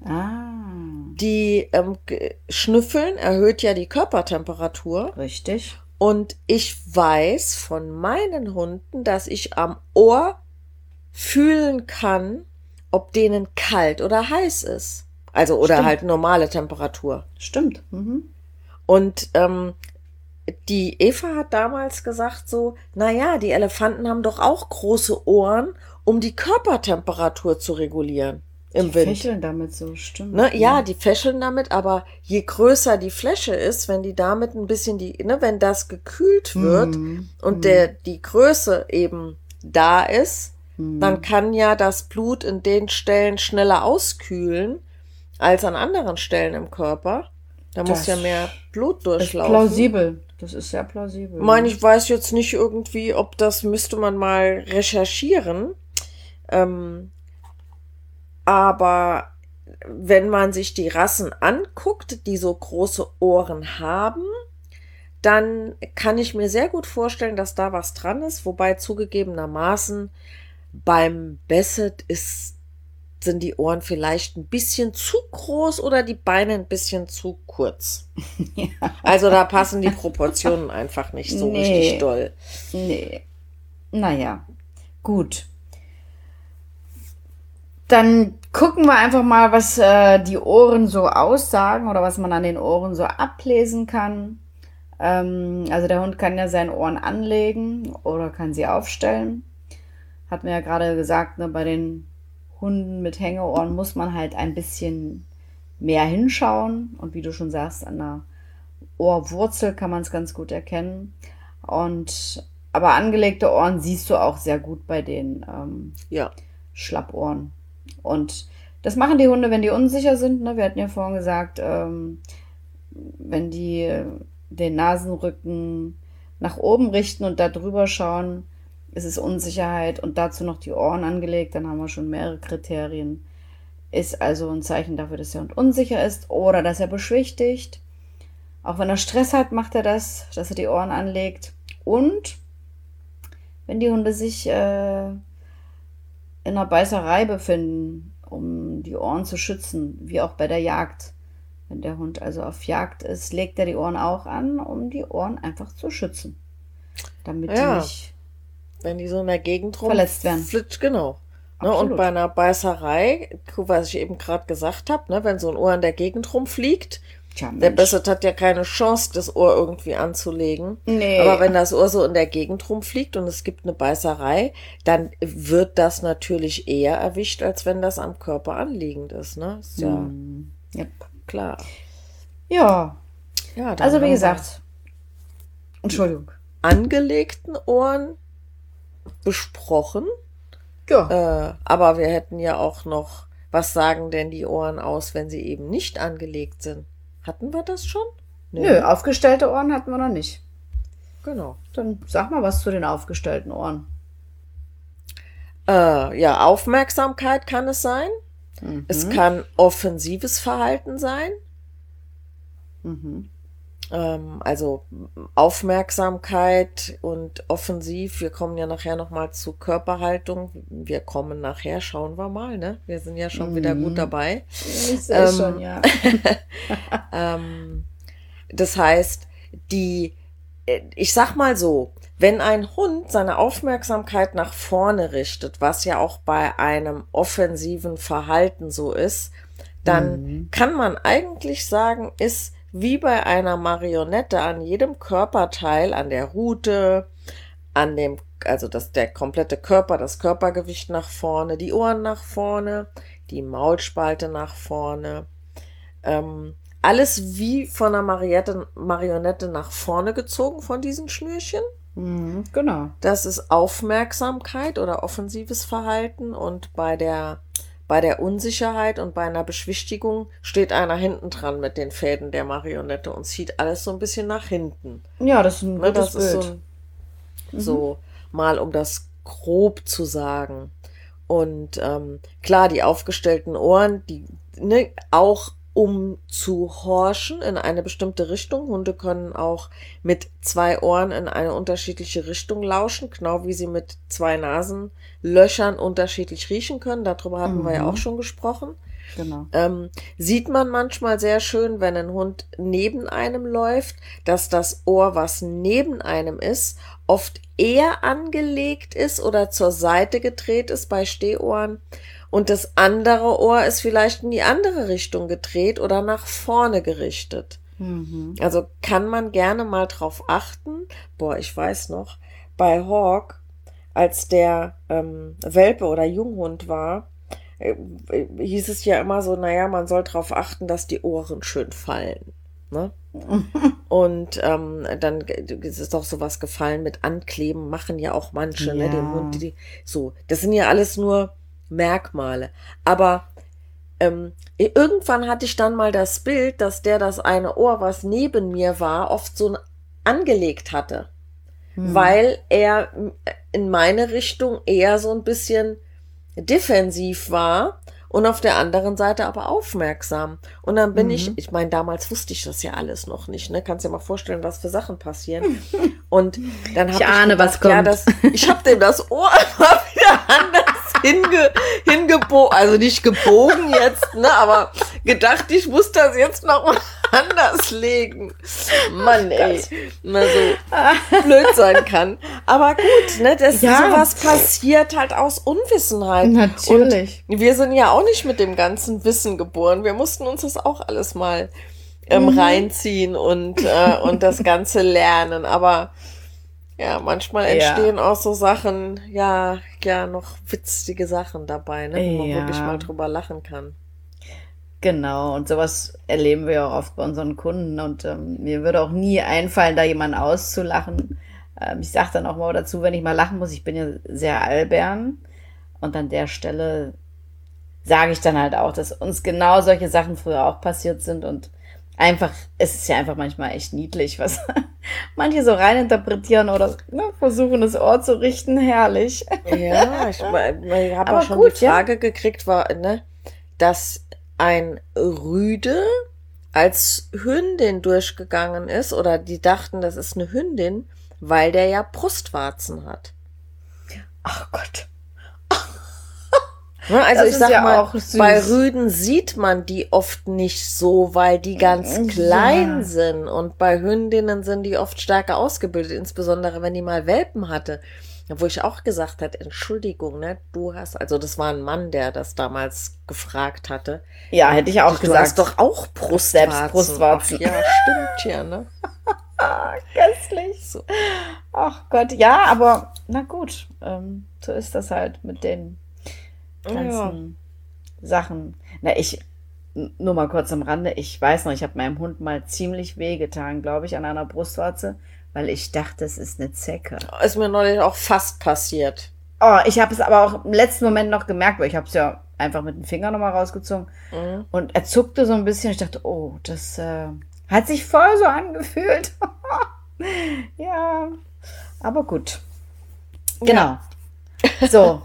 die Schnüffeln erhöht ja die Körpertemperatur. Richtig. Und ich weiß von meinen Hunden, dass ich am Ohr fühlen kann, ob denen kalt oder heiß ist. Also, oder halt normale Temperatur. Stimmt. Und die Eva hat damals gesagt so, naja, die Elefanten haben doch auch große Ohren, um die Körpertemperatur zu regulieren im Wind. Die fächeln damit so, stimmt. Ne? Ja, die fächeln damit, aber je größer die Fläche ist, wenn die damit ein bisschen wenn das gekühlt wird und die Größe eben da ist, dann kann ja das Blut in den Stellen schneller auskühlen als an anderen Stellen im Körper. Da muss ja mehr Blut durchlaufen. Plausibel. Das ist sehr plausibel. Ich meine, ich weiß jetzt nicht irgendwie, ob das müsste man mal recherchieren. Aber wenn man sich die Rassen anguckt, die so große Ohren haben, dann kann ich mir sehr gut vorstellen, dass da was dran ist. Wobei zugegebenermaßen beim Basset sind die Ohren vielleicht ein bisschen zu groß oder die Beine ein bisschen zu kurz. Ja. Also da passen die Proportionen einfach nicht so richtig doll. Nee. Naja, gut. Dann gucken wir einfach mal, was die Ohren so aussagen oder was man an den Ohren so ablesen kann. Also der Hund kann ja seine Ohren anlegen oder kann sie aufstellen. Hatten wir ja gerade gesagt, ne, bei den Hunden mit Hängeohren muss man halt ein bisschen mehr hinschauen. Und wie du schon sagst, an der Ohrwurzel kann man es ganz gut erkennen. Aber angelegte Ohren siehst du auch sehr gut bei den Schlappohren. Und das machen die Hunde, wenn die unsicher sind. Ne? Wir hatten ja vorhin gesagt, wenn die den Nasenrücken nach oben richten und da drüber schauen, ist es Unsicherheit und dazu noch die Ohren angelegt, dann haben wir schon mehrere Kriterien. Ist also ein Zeichen dafür, dass der Hund unsicher ist oder dass er beschwichtigt. Auch wenn er Stress hat, macht er das, dass er die Ohren anlegt. Und wenn die Hunde sich in einer Beißerei befinden, um die Ohren zu schützen, wie auch bei der Jagd. Wenn der Hund also auf Jagd ist, legt er die Ohren auch an, um die Ohren einfach zu schützen. Damit die nicht, wenn die so in der Gegend verletzt werden. Genau. Ne, und bei einer Beißerei, was ich eben gerade gesagt habe, ne, wenn so ein Ohr in der Gegend rumfliegt, der Basset hat ja keine Chance, das Ohr irgendwie anzulegen. Nee. Aber wenn das Ohr so in der Gegend rumfliegt und es gibt eine Beißerei, dann wird das natürlich eher erwischt, als wenn das am Körper anliegend ist. Ne? Ist ja klar. Ja. Ja, also wie gesagt, Entschuldigung. Angelegten Ohren besprochen. Ja. Aber wir hätten ja auch noch, was sagen denn die Ohren aus, wenn sie eben nicht angelegt sind? Hatten wir das schon? Nee. Nö, aufgestellte Ohren hatten wir noch nicht. Genau. Dann sag mal was zu den aufgestellten Ohren. Aufmerksamkeit kann es sein. Es kann offensives Verhalten sein. Also Aufmerksamkeit und offensiv. Wir kommen ja nachher nochmal zu Körperhaltung. Wir kommen nachher, schauen wir mal, ne? Wir sind ja schon wieder gut dabei. Ich sehe schon, ja. Das heißt, ich sag mal so, wenn ein Hund seine Aufmerksamkeit nach vorne richtet, was ja auch bei einem offensiven Verhalten so ist, dann kann man eigentlich sagen, ist wie bei einer Marionette an jedem Körperteil, an der Rute, der komplette Körper, das Körpergewicht nach vorne, die Ohren nach vorne, die Maulspalte nach vorne, alles wie von einer Marionette nach vorne gezogen von diesen Schnürchen. Genau. Das ist Aufmerksamkeit oder offensives Verhalten, und bei der Unsicherheit und bei einer Beschwichtigung steht einer hinten dran mit den Fäden der Marionette und zieht alles so ein bisschen nach hinten. Ja, das ist ein gutes Das ist Bild. so mal, um das grob zu sagen. Und klar, die aufgestellten Ohren, auch um zu horchen in eine bestimmte Richtung. Hunde können auch mit 2 Ohren in eine unterschiedliche Richtung lauschen, genau wie sie mit 2 Nasenlöchern unterschiedlich riechen können. Darüber hatten wir ja auch schon gesprochen. Genau. Sieht man manchmal sehr schön, wenn ein Hund neben einem läuft, dass das Ohr, was neben einem ist, oft eher angelegt ist oder zur Seite gedreht ist bei Stehohren. Und das andere Ohr ist vielleicht in die andere Richtung gedreht oder nach vorne gerichtet. Also kann man gerne mal drauf achten. Ich weiß noch, bei Hawk, als der Welpe oder Junghund war, hieß es ja immer so, man soll drauf achten, dass die Ohren schön fallen. Ne? Und dann ist doch sowas gefallen mit Ankleben, machen ja auch manche, ne, dem Hund, das sind ja alles nur Merkmale. Aber irgendwann hatte ich dann mal das Bild, dass das eine Ohr, was neben mir war, oft so angelegt hatte. Weil er in meine Richtung eher so ein bisschen defensiv war und auf der anderen Seite aber aufmerksam. Und dann bin ich meine, damals wusste ich das ja alles noch nicht, ne? Kannst dir mal vorstellen, was für Sachen passieren. Und dann habe ich ahne, gedacht, was kommt. ich habe dem das Ohr immer wieder anders hingebogen, also nicht gebogen jetzt, ne, aber gedacht, ich muss das jetzt noch mal anders legen. Mann, ey, mal so blöd sein kann. Aber gut, ne, sowas passiert halt aus Unwissenheit. Natürlich. Und wir sind ja auch nicht mit dem ganzen Wissen geboren. Wir mussten uns das auch alles mal reinziehen und das Ganze lernen. Aber ja, manchmal entstehen auch so Sachen, noch witzige Sachen dabei, ne, wo man wirklich mal drüber lachen kann. Genau, und sowas erleben wir auch oft bei unseren Kunden, und mir würde auch nie einfallen, da jemanden auszulachen. Ich sage dann auch mal dazu, wenn ich mal lachen muss, ich bin ja sehr albern, und an der Stelle sage ich dann halt auch, dass uns genau solche Sachen früher auch passiert sind, und es ist ja einfach manchmal echt niedlich, was manche so reininterpretieren oder versuchen, das Ohr zu richten. Herrlich. Ja, ich habe auch schon die Frage gekriegt, dass ein Rüde als Hündin durchgegangen ist, oder die dachten, das ist eine Hündin, weil der ja Brustwarzen hat. Ach Gott. Also das ich sag ja mal, auch süß. Bei Rüden sieht man die oft nicht so, weil die ganz klein sind, und bei Hündinnen sind die oft stärker ausgebildet, insbesondere wenn die mal Welpen hatte. Wo ich auch gesagt habe, Entschuldigung, ne, das war ein Mann, der das damals gefragt hatte. Ja, hätte ich auch gesagt. Du hast doch auch Brustwarzen. Selbst Brustwarzen. Ach, ja, stimmt ja, ne? Köstlich. So. Ach Gott, ja, aber na gut, so ist das halt mit den ganzen Sachen. Nur mal kurz am Rande, ich weiß noch, ich habe meinem Hund mal ziemlich wehgetan, glaube ich, an einer Brustwarze, weil ich dachte, es ist eine Zecke. Ist mir neulich auch fast passiert. Oh, ich habe es aber auch im letzten Moment noch gemerkt, weil ich habe es ja einfach mit dem Finger nochmal rausgezogen. Und er zuckte so ein bisschen. Ich dachte, oh, das hat sich voll so angefühlt. Ja, aber gut. Genau. Ja. So,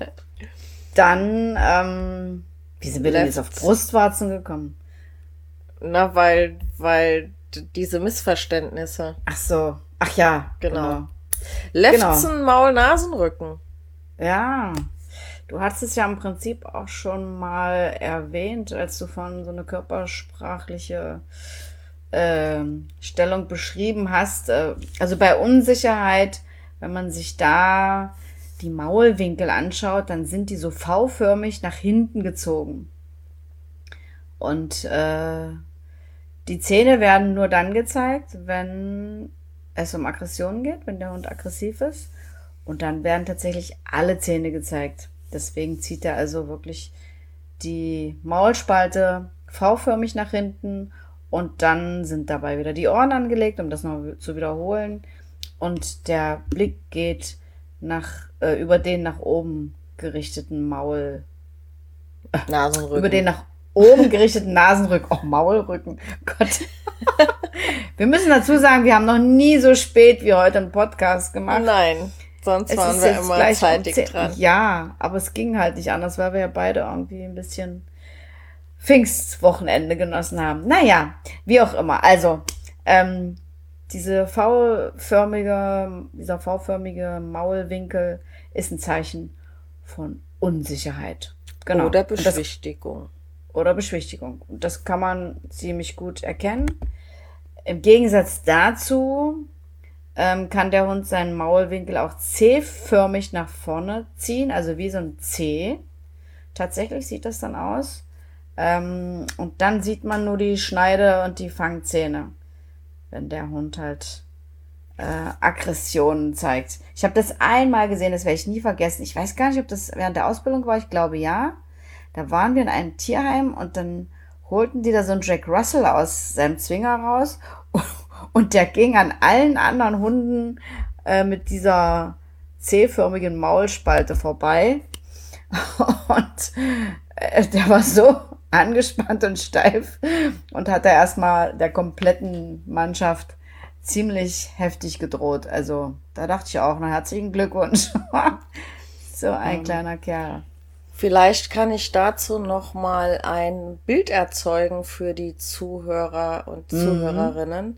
dann, wie sind wir denn jetzt auf Brustwarzen gekommen? Na, weil diese Missverständnisse. Ach so. Ach ja, genau. Lefzen, Maul, Nasenrücken. Ja, du hast es ja im Prinzip auch schon mal erwähnt, als du von so eine körpersprachliche Stellung beschrieben hast. Also bei Unsicherheit, wenn man sich da die Maulwinkel anschaut, dann sind die so V-förmig nach hinten gezogen. Und die Zähne werden nur dann gezeigt, wenn es um Aggressionen geht, wenn der Hund aggressiv ist. Und dann werden tatsächlich alle Zähne gezeigt. Deswegen zieht er also wirklich die Maulspalte V-förmig nach hinten und dann sind dabei wieder die Ohren angelegt, um das noch zu wiederholen. Und der Blick geht über den nach oben gerichteten Nasenrücken. Über den nach oben gerichteten Nasenrücken. Oh, Maulrücken. Gott. Wir müssen dazu sagen, wir haben noch nie so spät wie heute einen Podcast gemacht. Nein, sonst waren wir immer zeitig dran. Ja, aber es ging halt nicht anders, weil wir ja beide irgendwie ein bisschen Pfingstwochenende genossen haben. Naja, wie auch immer. Also, dieser V-förmige Maulwinkel ist ein Zeichen von Unsicherheit. Genau. Oder Beschwichtigung. Und das kann man ziemlich gut erkennen. Im Gegensatz dazu kann der Hund seinen Maulwinkel auch C-förmig nach vorne ziehen, also wie so ein C. Tatsächlich sieht das dann aus. Und dann sieht man nur die Schneide- und die Fangzähne, wenn der Hund halt Aggressionen zeigt. Ich habe das einmal gesehen, das werde ich nie vergessen. Ich weiß gar nicht, ob das während der Ausbildung war, ich glaube ja. Da waren wir in einem Tierheim und dann holten die da so einen Jack Russell aus seinem Zwinger raus und der ging an allen anderen Hunden mit dieser C-förmigen Maulspalte vorbei und der war so angespannt und steif und hat da erstmal der kompletten Mannschaft ziemlich heftig gedroht. Also da dachte ich auch, na, herzlichen Glückwunsch. So ein kleiner Kerl. Vielleicht kann ich dazu noch mal ein Bild erzeugen für die Zuhörer und Zuhörerinnen.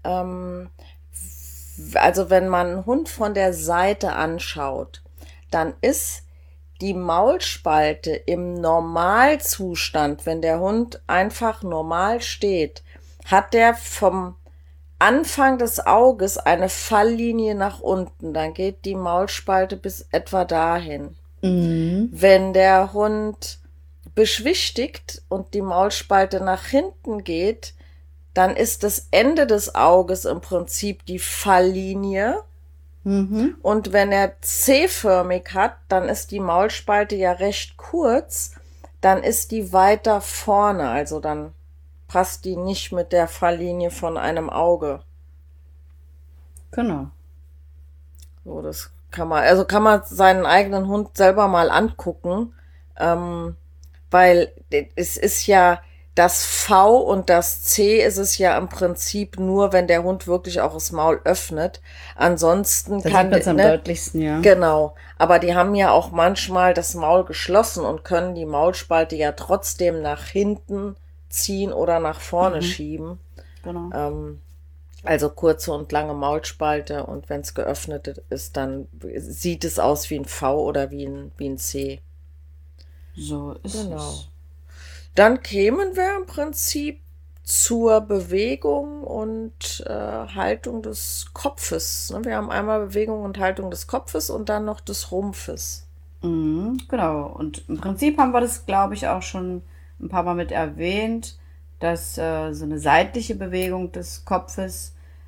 Also wenn man einen Hund von der Seite anschaut, dann ist die Maulspalte im Normalzustand, wenn der Hund einfach normal steht, hat der vom Anfang des Auges eine Falllinie nach unten. Dann geht die Maulspalte bis etwa dahin. Wenn der Hund beschwichtigt und die Maulspalte nach hinten geht, dann ist das Ende des Auges im Prinzip die Falllinie. Und wenn er C-förmig hat, dann ist die Maulspalte ja recht kurz, dann ist die weiter vorne, also dann passt die nicht mit der Falllinie von einem Auge. Genau. So, das kann man seinen eigenen Hund selber mal angucken, weil es ist ja das V und das C ist es ja im Prinzip nur, wenn der Hund wirklich auch das Maul öffnet. Ansonsten das kann am deutlichsten, ja. Genau, aber die haben ja auch manchmal das Maul geschlossen und können die Maulspalte ja trotzdem nach hinten ziehen oder nach vorne schieben. Genau. Also kurze und lange Maulspalte und wenn es geöffnet ist, dann sieht es aus wie ein V oder wie ein C. So ist es. Dann kämen wir im Prinzip zur Bewegung und Haltung des Kopfes. Wir haben einmal Bewegung und Haltung des Kopfes und dann noch des Rumpfes. Genau. Und im Prinzip haben wir das, glaube ich, auch schon ein paar Mal mit erwähnt, dass so eine seitliche Bewegung des Kopfes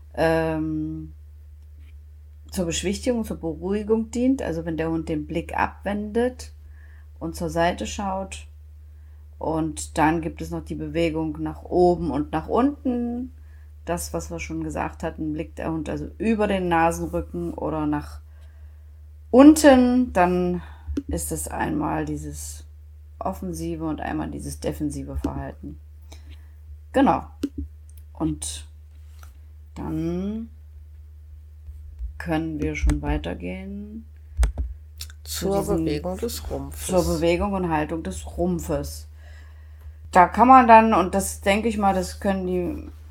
zur Beschwichtigung, zur Beruhigung dient. Also wenn der Hund den Blick abwendet und zur Seite schaut. Und dann gibt es noch die Bewegung nach oben und nach unten. Das, was wir schon gesagt hatten, blickt der Hund also über den Nasenrücken oder nach unten. Dann ist es einmal dieses offensive und einmal dieses defensive Verhalten. Genau. Und dann können wir schon weitergehen zur Bewegung des Rumpfes. Zur Bewegung und Haltung des Rumpfes. Da kann man dann, und das denke ich mal, das können die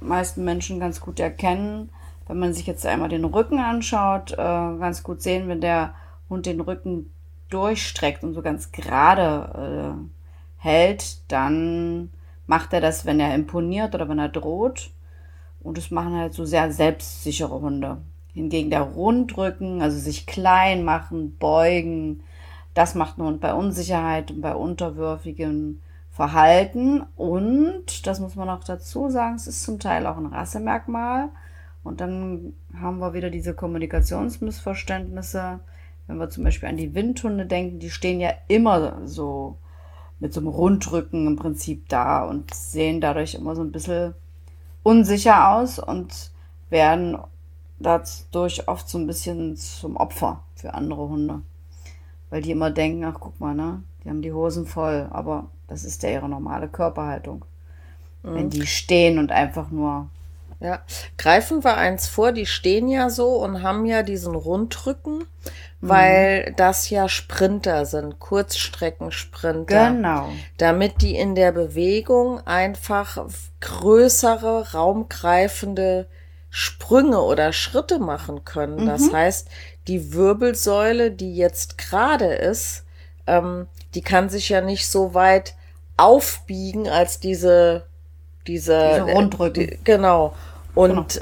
meisten Menschen ganz gut erkennen, wenn man sich jetzt einmal den Rücken anschaut, ganz gut sehen, wenn der Hund den Rücken durchstreckt und so ganz gerade hält, dann macht er das, wenn er imponiert oder wenn er droht. Und das machen halt so sehr selbstsichere Hunde. Hingegen der Rundrücken, also sich klein machen, beugen, das macht ein Hund bei Unsicherheit und bei unterwürfigem Verhalten. Und, das muss man auch dazu sagen, es ist zum Teil auch ein Rassemerkmal. Und dann haben wir wieder diese Kommunikationsmissverständnisse. Wenn wir zum Beispiel an die Windhunde denken, die stehen ja immer so mit so einem Rundrücken im Prinzip da und sehen dadurch immer so ein bisschen unsicher aus und werden dadurch oft so ein bisschen zum Opfer für andere Hunde. Weil die immer denken, ach guck mal, ne, die haben die Hosen voll, aber das ist ja ihre normale Körperhaltung. Wenn die stehen und einfach nur... Ja, greifen wir eins vor, die stehen ja so und haben ja diesen Rundrücken, weil das ja Sprinter sind, Kurzstreckensprinter. Genau. Damit die in der Bewegung einfach größere, raumgreifende Sprünge oder Schritte machen können. Das heißt, die Wirbelsäule, die jetzt gerade ist, die kann sich ja nicht so weit aufbiegen als diese Rundrücken. Genau. Und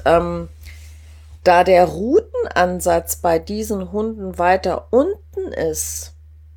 da der Rutenansatz bei diesen Hunden weiter unten ist,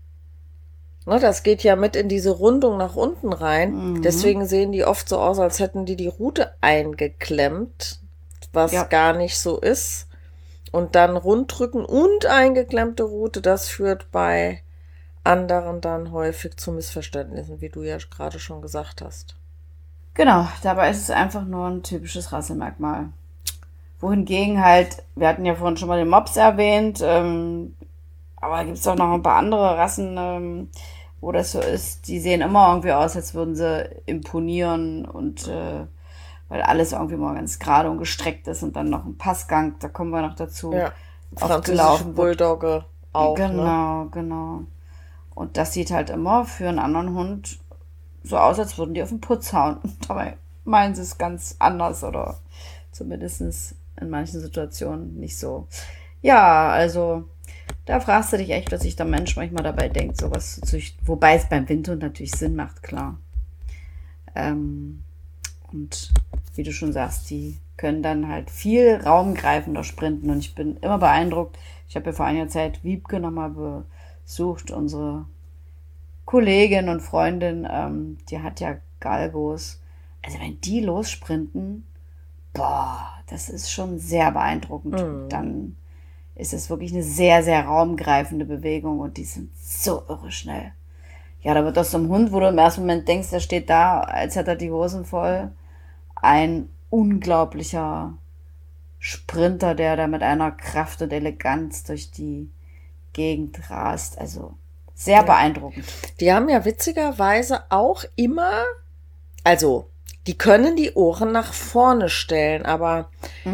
ne, das geht ja mit in diese Rundung nach unten rein, deswegen sehen die oft so aus, als hätten die Rute eingeklemmt, was gar nicht so ist. Und dann Rundrücken und eingeklemmte Rute, das führt bei anderen dann häufig zu Missverständnissen, wie du ja gerade schon gesagt hast. Genau, dabei ist es einfach nur ein typisches Rassemerkmal. Wohingegen halt, wir hatten ja vorhin schon mal den Mops erwähnt, aber da gibt es auch noch ein paar andere Rassen, wo das so ist. Die sehen immer irgendwie aus, als würden sie imponieren und weil alles irgendwie mal ganz gerade und gestreckt ist und dann noch ein Passgang, da kommen wir noch dazu. Ja, französische Bulldogge auch. Genau, genau. Und das sieht halt immer für einen anderen Hund so aus, als würden die auf den Putz hauen. Dabei meinen sie es ganz anders oder zumindest in manchen Situationen nicht so. Ja, also da fragst du dich echt, was sich der Mensch manchmal dabei denkt, sowas zu züchten. Wobei es beim Windhund natürlich Sinn macht, klar. Und wie du schon sagst, die können dann halt viel raumgreifender sprinten. Und ich bin immer beeindruckt. Ich habe ja vor einiger Zeit Wiebke nochmal besucht, unsere Kollegin und Freundin, die hat ja Galgos. Also wenn die lossprinten, boah, das ist schon sehr beeindruckend. Dann ist es wirklich eine sehr, sehr raumgreifende Bewegung und die sind so irre schnell. Ja, da wird aus so einem Hund, wo du im ersten Moment denkst, der steht da, als hätte er die Hosen voll, ein unglaublicher Sprinter, der da mit einer Kraft und Eleganz durch die Gegend rast. Also sehr beeindruckend. Die haben ja witzigerweise auch immer, also die können die Ohren nach vorne stellen, aber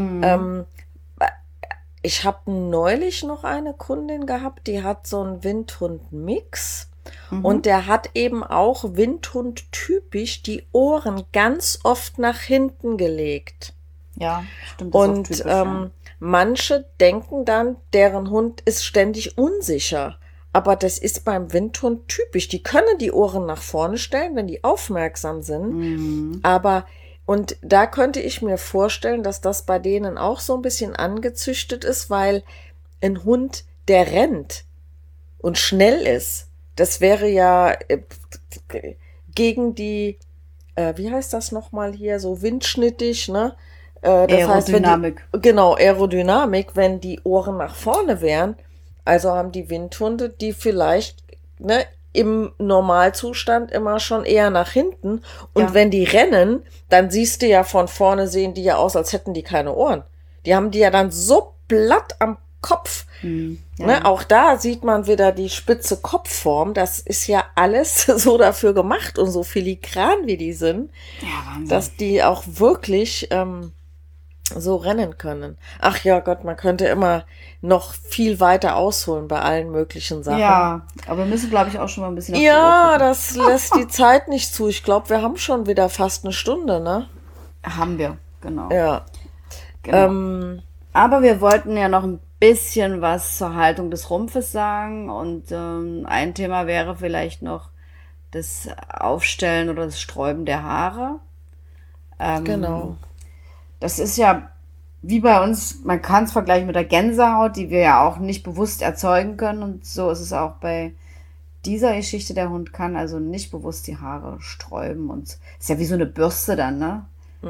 ich habe neulich noch eine Kundin gehabt, die hat so einen Windhund-Mix und der hat eben auch Windhund-typisch die Ohren ganz oft nach hinten gelegt. Ja, stimmt. Das und ist auch typisch, manche denken dann, deren Hund ist ständig unsicher. Aber das ist beim Windhund typisch. Die können die Ohren nach vorne stellen, wenn die aufmerksam sind. Aber, und da könnte ich mir vorstellen, dass das bei denen auch so ein bisschen angezüchtet ist, weil ein Hund, der rennt und schnell ist, das wäre ja gegen die, wie heißt das nochmal hier, so windschnittig, ne? Das Aerodynamik. Heißt, genau, Aerodynamik, wenn die Ohren nach vorne wären. Also haben die Windhunde, die vielleicht im Normalzustand immer schon eher nach hinten. Und wenn die rennen, dann siehst du ja von vorne, sehen die ja aus, als hätten die keine Ohren. Die haben die ja dann so platt am Kopf. Auch da sieht man wieder die spitze Kopfform. Das ist ja alles so dafür gemacht und so filigran, wie die sind, dass die auch wirklich so rennen können. Ach ja Gott, man könnte immer noch viel weiter ausholen bei allen möglichen Sachen. Ja, aber wir müssen, glaube ich, auch schon mal ein bisschen auf Ja, das lässt die Zeit nicht zu. Ich glaube, wir haben schon wieder fast eine Stunde, ne? Haben wir. genau. Ja. Genau. Aber wir wollten ja noch ein bisschen was zur Haltung des Rumpfes sagen und ein Thema wäre vielleicht noch das Aufstellen oder das Sträuben der Haare. Genau. Das ist ja wie bei uns, man kann es vergleichen mit der Gänsehaut, die wir ja auch nicht bewusst erzeugen können. Und so ist es auch bei dieser Geschichte. Der Hund kann also nicht bewusst die Haare sträuben. Und ist ja wie so eine Bürste dann, ne?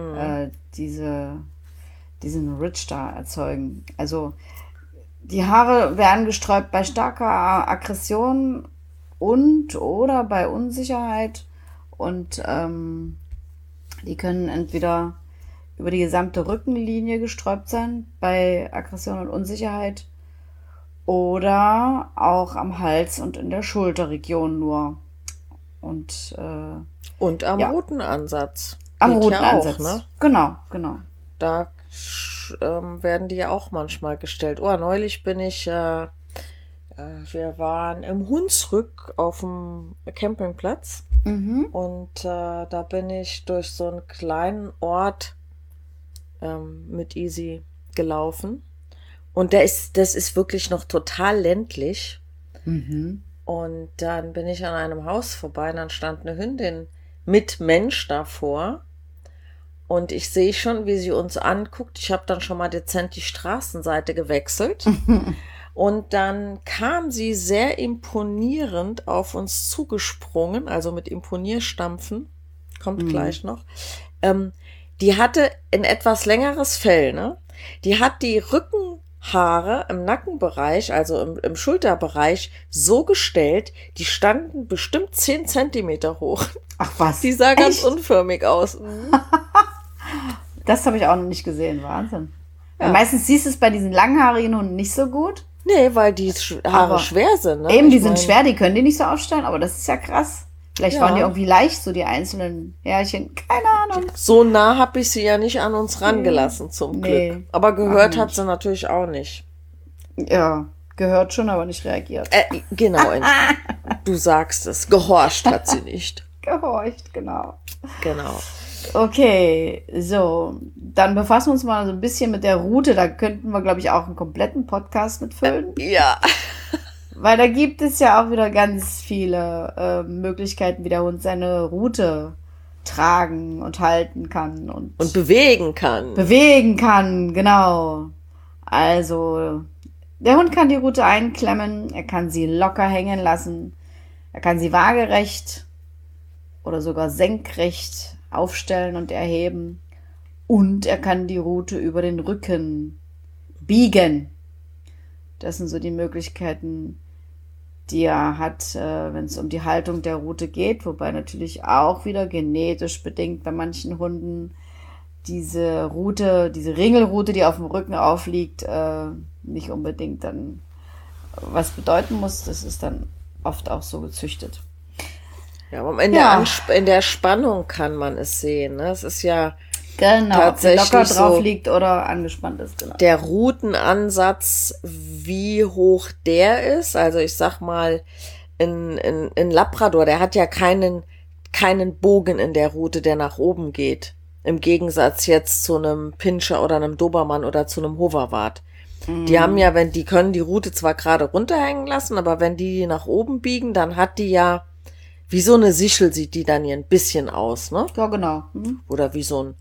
Diesen Ridge da erzeugen. Also die Haare werden gesträubt bei starker Aggression und oder bei Unsicherheit. Und die können entweder über die gesamte Rückenlinie gesträubt sein bei Aggression und Unsicherheit oder auch am Hals und in der Schulterregion nur. Und am ja. Rutenansatz. Am Geht Rutenansatz. Ja auch, ne? Genau. Da werden die ja auch manchmal gestellt. Neulich bin ich, wir waren im Hunsrück auf dem Campingplatz und da bin ich durch so einen kleinen Ort mit Easy gelaufen. Und das ist wirklich noch total ländlich. Und dann bin ich an einem Haus vorbei und dann stand eine Hündin mit Mensch davor. Und ich sehe schon, wie sie uns anguckt. Ich habe dann schon mal dezent die Straßenseite gewechselt. Und dann kam sie sehr imponierend auf uns zugesprungen, also mit Imponierstampfen. Kommt gleich noch. Die hatte ein etwas längeres Fell, ne? Die hat die Rückenhaare im Nackenbereich, also im Schulterbereich, so gestellt, die standen bestimmt 10 Zentimeter hoch. Ach was? Die sah ganz unförmig aus. Das habe ich auch noch nicht gesehen, Wahnsinn. Ja. Meistens siehst du es bei diesen langhaarigen Hunden nicht so gut. Nee, weil die Haare schwer sind, ne? Eben, die sind schwer, die können die nicht so aufstellen, aber das ist ja krass. Vielleicht waren die irgendwie leicht, so die einzelnen Härchen. Keine Ahnung. So nah habe ich sie ja nicht an uns rangelassen, zum Glück. Aber gehört hat sie natürlich auch nicht. Ja, gehört schon, aber nicht reagiert. Genau, du sagst es. Gehorcht hat sie nicht. Gehorcht, genau. Genau. Okay, so. Dann befassen wir uns mal so ein bisschen mit der Rute. Da könnten wir, glaube ich, auch einen kompletten Podcast mitfüllen. Ja. Weil da gibt es ja auch wieder ganz viele Möglichkeiten, wie der Hund seine Rute tragen und halten kann. Und bewegen kann. Bewegen kann, genau. Also, der Hund kann die Rute einklemmen, er kann sie locker hängen lassen, er kann sie waagerecht oder sogar senkrecht aufstellen und erheben. Und er kann die Rute über den Rücken biegen. Das sind so die Möglichkeiten, die er hat, wenn es um die Haltung der Rute geht. Wobei natürlich auch wieder genetisch bedingt bei manchen Hunden diese Rute, diese Ringelrute, die auf dem Rücken aufliegt, nicht unbedingt dann was bedeuten muss. Das ist dann oft auch so gezüchtet. Ja, aber in der Spannung kann man es sehen. Ne? Es ist ja tatsächlich locker drauf liegt oder angespannt ist. Genau. Der Rutenansatz, wie hoch der ist, also ich sag mal, in Labrador, der hat ja keinen Bogen in der Rute, der nach oben geht. Im Gegensatz jetzt zu einem Pinscher oder einem Dobermann oder zu einem Hoverwart. Die haben ja, die können die Rute zwar gerade runterhängen lassen, aber wenn die nach oben biegen, dann hat die ja, wie so eine Sichel sieht die dann hier ein bisschen aus, ne? Ja, genau. Oder wie so ein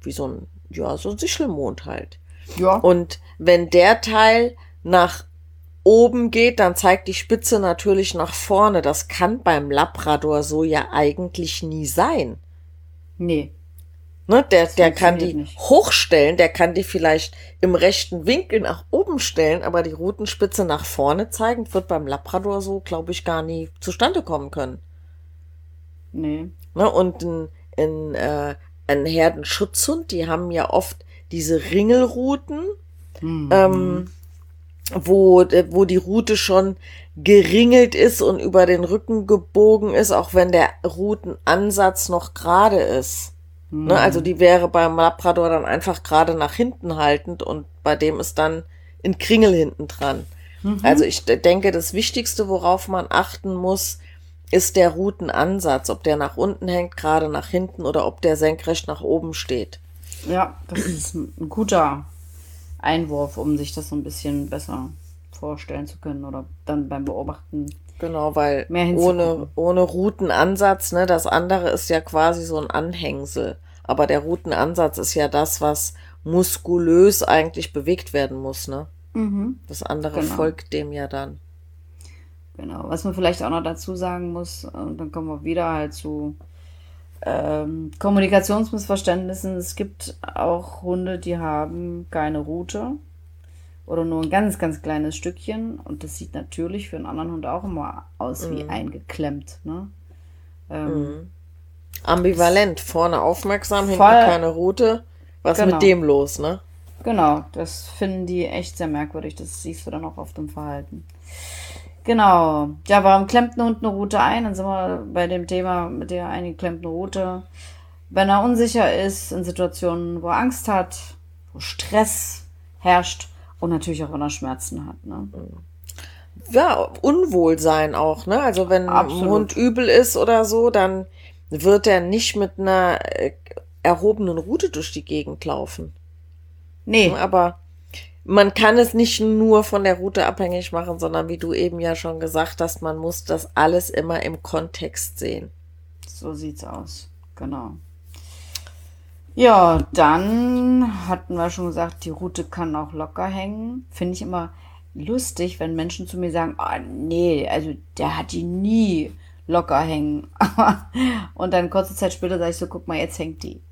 Sichelmond halt. Ja. Und wenn der Teil nach oben geht, dann zeigt die Spitze natürlich nach vorne. Das kann beim Labrador so ja eigentlich nie sein. Nee. Ne, der kann die nicht hochstellen, der kann die vielleicht im rechten Winkel nach oben stellen, aber die Rutenspitze nach vorne zeigen, wird beim Labrador so, glaube ich, gar nie zustande kommen können. Nee. Ne, und ein Herdenschutzhund, die haben ja oft diese Ringelruten, wo die Rute schon geringelt ist und über den Rücken gebogen ist, auch wenn der Rutenansatz noch gerade ist. Ne, also die wäre beim Labrador dann einfach gerade nach hinten haltend und bei dem ist dann ein Kringel hinten dran. Also ich denke, das Wichtigste, worauf man achten muss, ist der Rutenansatz, ob der nach unten hängt, gerade nach hinten oder ob der senkrecht nach oben steht. Ja, das ist ein guter Einwurf, um sich das so ein bisschen besser vorstellen zu können oder dann beim Beobachten Genau, weil mehr hinzugucken. ohne Routenansatz, ne, das andere ist ja quasi so ein Anhängsel. Aber der Routenansatz ist ja das, was muskulös eigentlich bewegt werden muss, ne? Das andere Genau. folgt dem ja dann. Genau. Was man vielleicht auch noch dazu sagen muss, und dann kommen wir wieder halt zu Kommunikationsmissverständnissen. Es gibt auch Hunde, die haben keine Rute oder nur ein ganz, ganz kleines Stückchen. Und das sieht natürlich für einen anderen Hund auch immer aus wie eingeklemmt. Ne? Ambivalent, vorne aufmerksam, hinten Voll, keine Rute. Was mit genau. dem los, ne? Genau, das finden die echt sehr merkwürdig. Das siehst du dann auch auf dem Verhalten. Genau. Ja, warum klemmt ein Hund eine Rute ein? Dann sind wir bei dem Thema mit der eingeklemmten Rute. Wenn er unsicher ist, in Situationen, wo er Angst hat, wo Stress herrscht und natürlich auch, wenn er Schmerzen hat. Ne? Ja, Unwohlsein auch, ne? Also wenn ein Absolut. Hund übel ist oder so, dann wird er nicht mit einer erhobenen Rute durch die Gegend laufen. Nee, Aber man kann es nicht nur von der Route abhängig machen, sondern wie du eben ja schon gesagt hast, man muss das alles immer im Kontext sehen. so sieht's aus. Genau. Ja, dann hatten wir schon gesagt, die Rute kann auch locker hängen. Finde ich immer lustig, wenn Menschen zu mir sagen, ah nee, also der hat die nie locker hängen. Und dann kurze Zeit später sage ich so, guck mal, jetzt hängt die.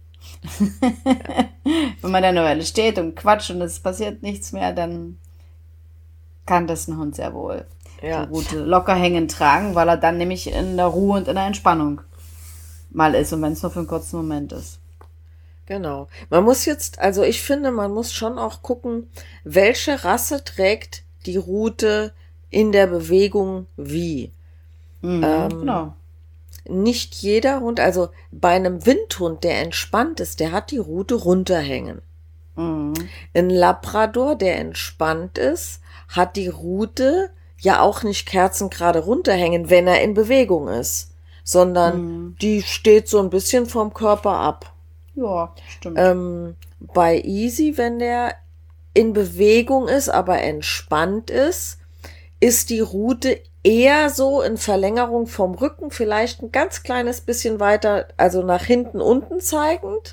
Wenn man da eine Weile steht und quatscht und es passiert nichts mehr, dann kann das ein Hund sehr wohl Ja. die Rute locker hängen tragen, weil er dann nämlich in der Ruhe und in der Entspannung mal ist und wenn es nur für einen kurzen Moment ist. Genau. Man muss jetzt, also ich finde, man muss schon auch gucken, welche Rasse trägt die Rute in der Bewegung wie. Genau. Nicht jeder Hund, also bei einem Windhund, der entspannt ist, der hat die Rute runterhängen. Ein Labrador, der entspannt ist, hat die Rute ja auch nicht kerzengerade runterhängen, wenn er in Bewegung ist, sondern die steht so ein bisschen vom Körper ab. Ja, stimmt. Bei Easy, wenn der in Bewegung ist, aber entspannt ist die Rute eher so in Verlängerung vom Rücken, vielleicht ein ganz kleines bisschen weiter, also nach hinten unten zeigend.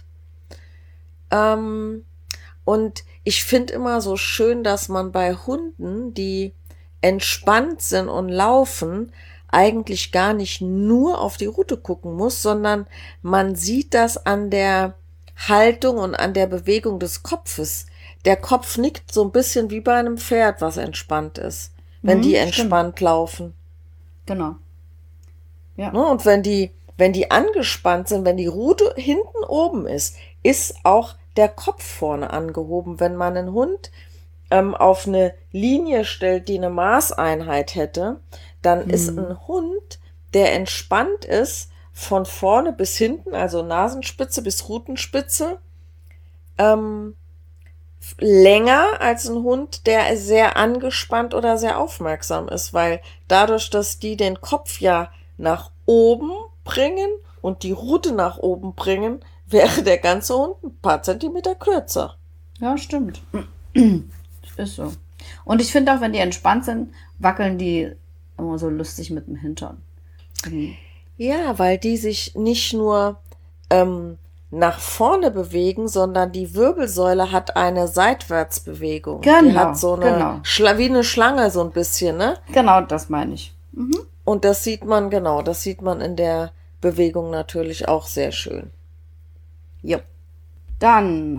Und ich finde immer so schön, dass man bei Hunden, die entspannt sind und laufen, eigentlich gar nicht nur auf die Rute gucken muss, sondern man sieht das an der Haltung und an der Bewegung des Kopfes. Der Kopf nickt so ein bisschen wie bei einem Pferd, was entspannt ist, wenn die entspannt laufen. Genau. Ja. Ne? Und wenn die angespannt sind, wenn die Rute hinten oben ist auch der Kopf vorne angehoben. Wenn man einen Hund auf eine Linie stellt, die eine Maßeinheit hätte, dann ist ein Hund, der entspannt ist, von vorne bis hinten, also Nasenspitze bis Rutenspitze, länger als ein Hund, der sehr angespannt oder sehr aufmerksam ist, weil dadurch, dass die den Kopf ja nach oben bringen und die Rute nach oben bringen, wäre der ganze Hund ein paar Zentimeter kürzer. Ja, stimmt. Ist so. Und ich finde auch, wenn die entspannt sind, wackeln die immer so lustig mit dem Hintern. Ja, weil die sich nicht nur nach vorne bewegen, sondern die Wirbelsäule hat eine Seitwärtsbewegung. Die Genau, hat so eine wie eine Schlange so ein bisschen, ne? Genau, das meine ich. Und das sieht man in der Bewegung natürlich auch sehr schön. Ja. Dann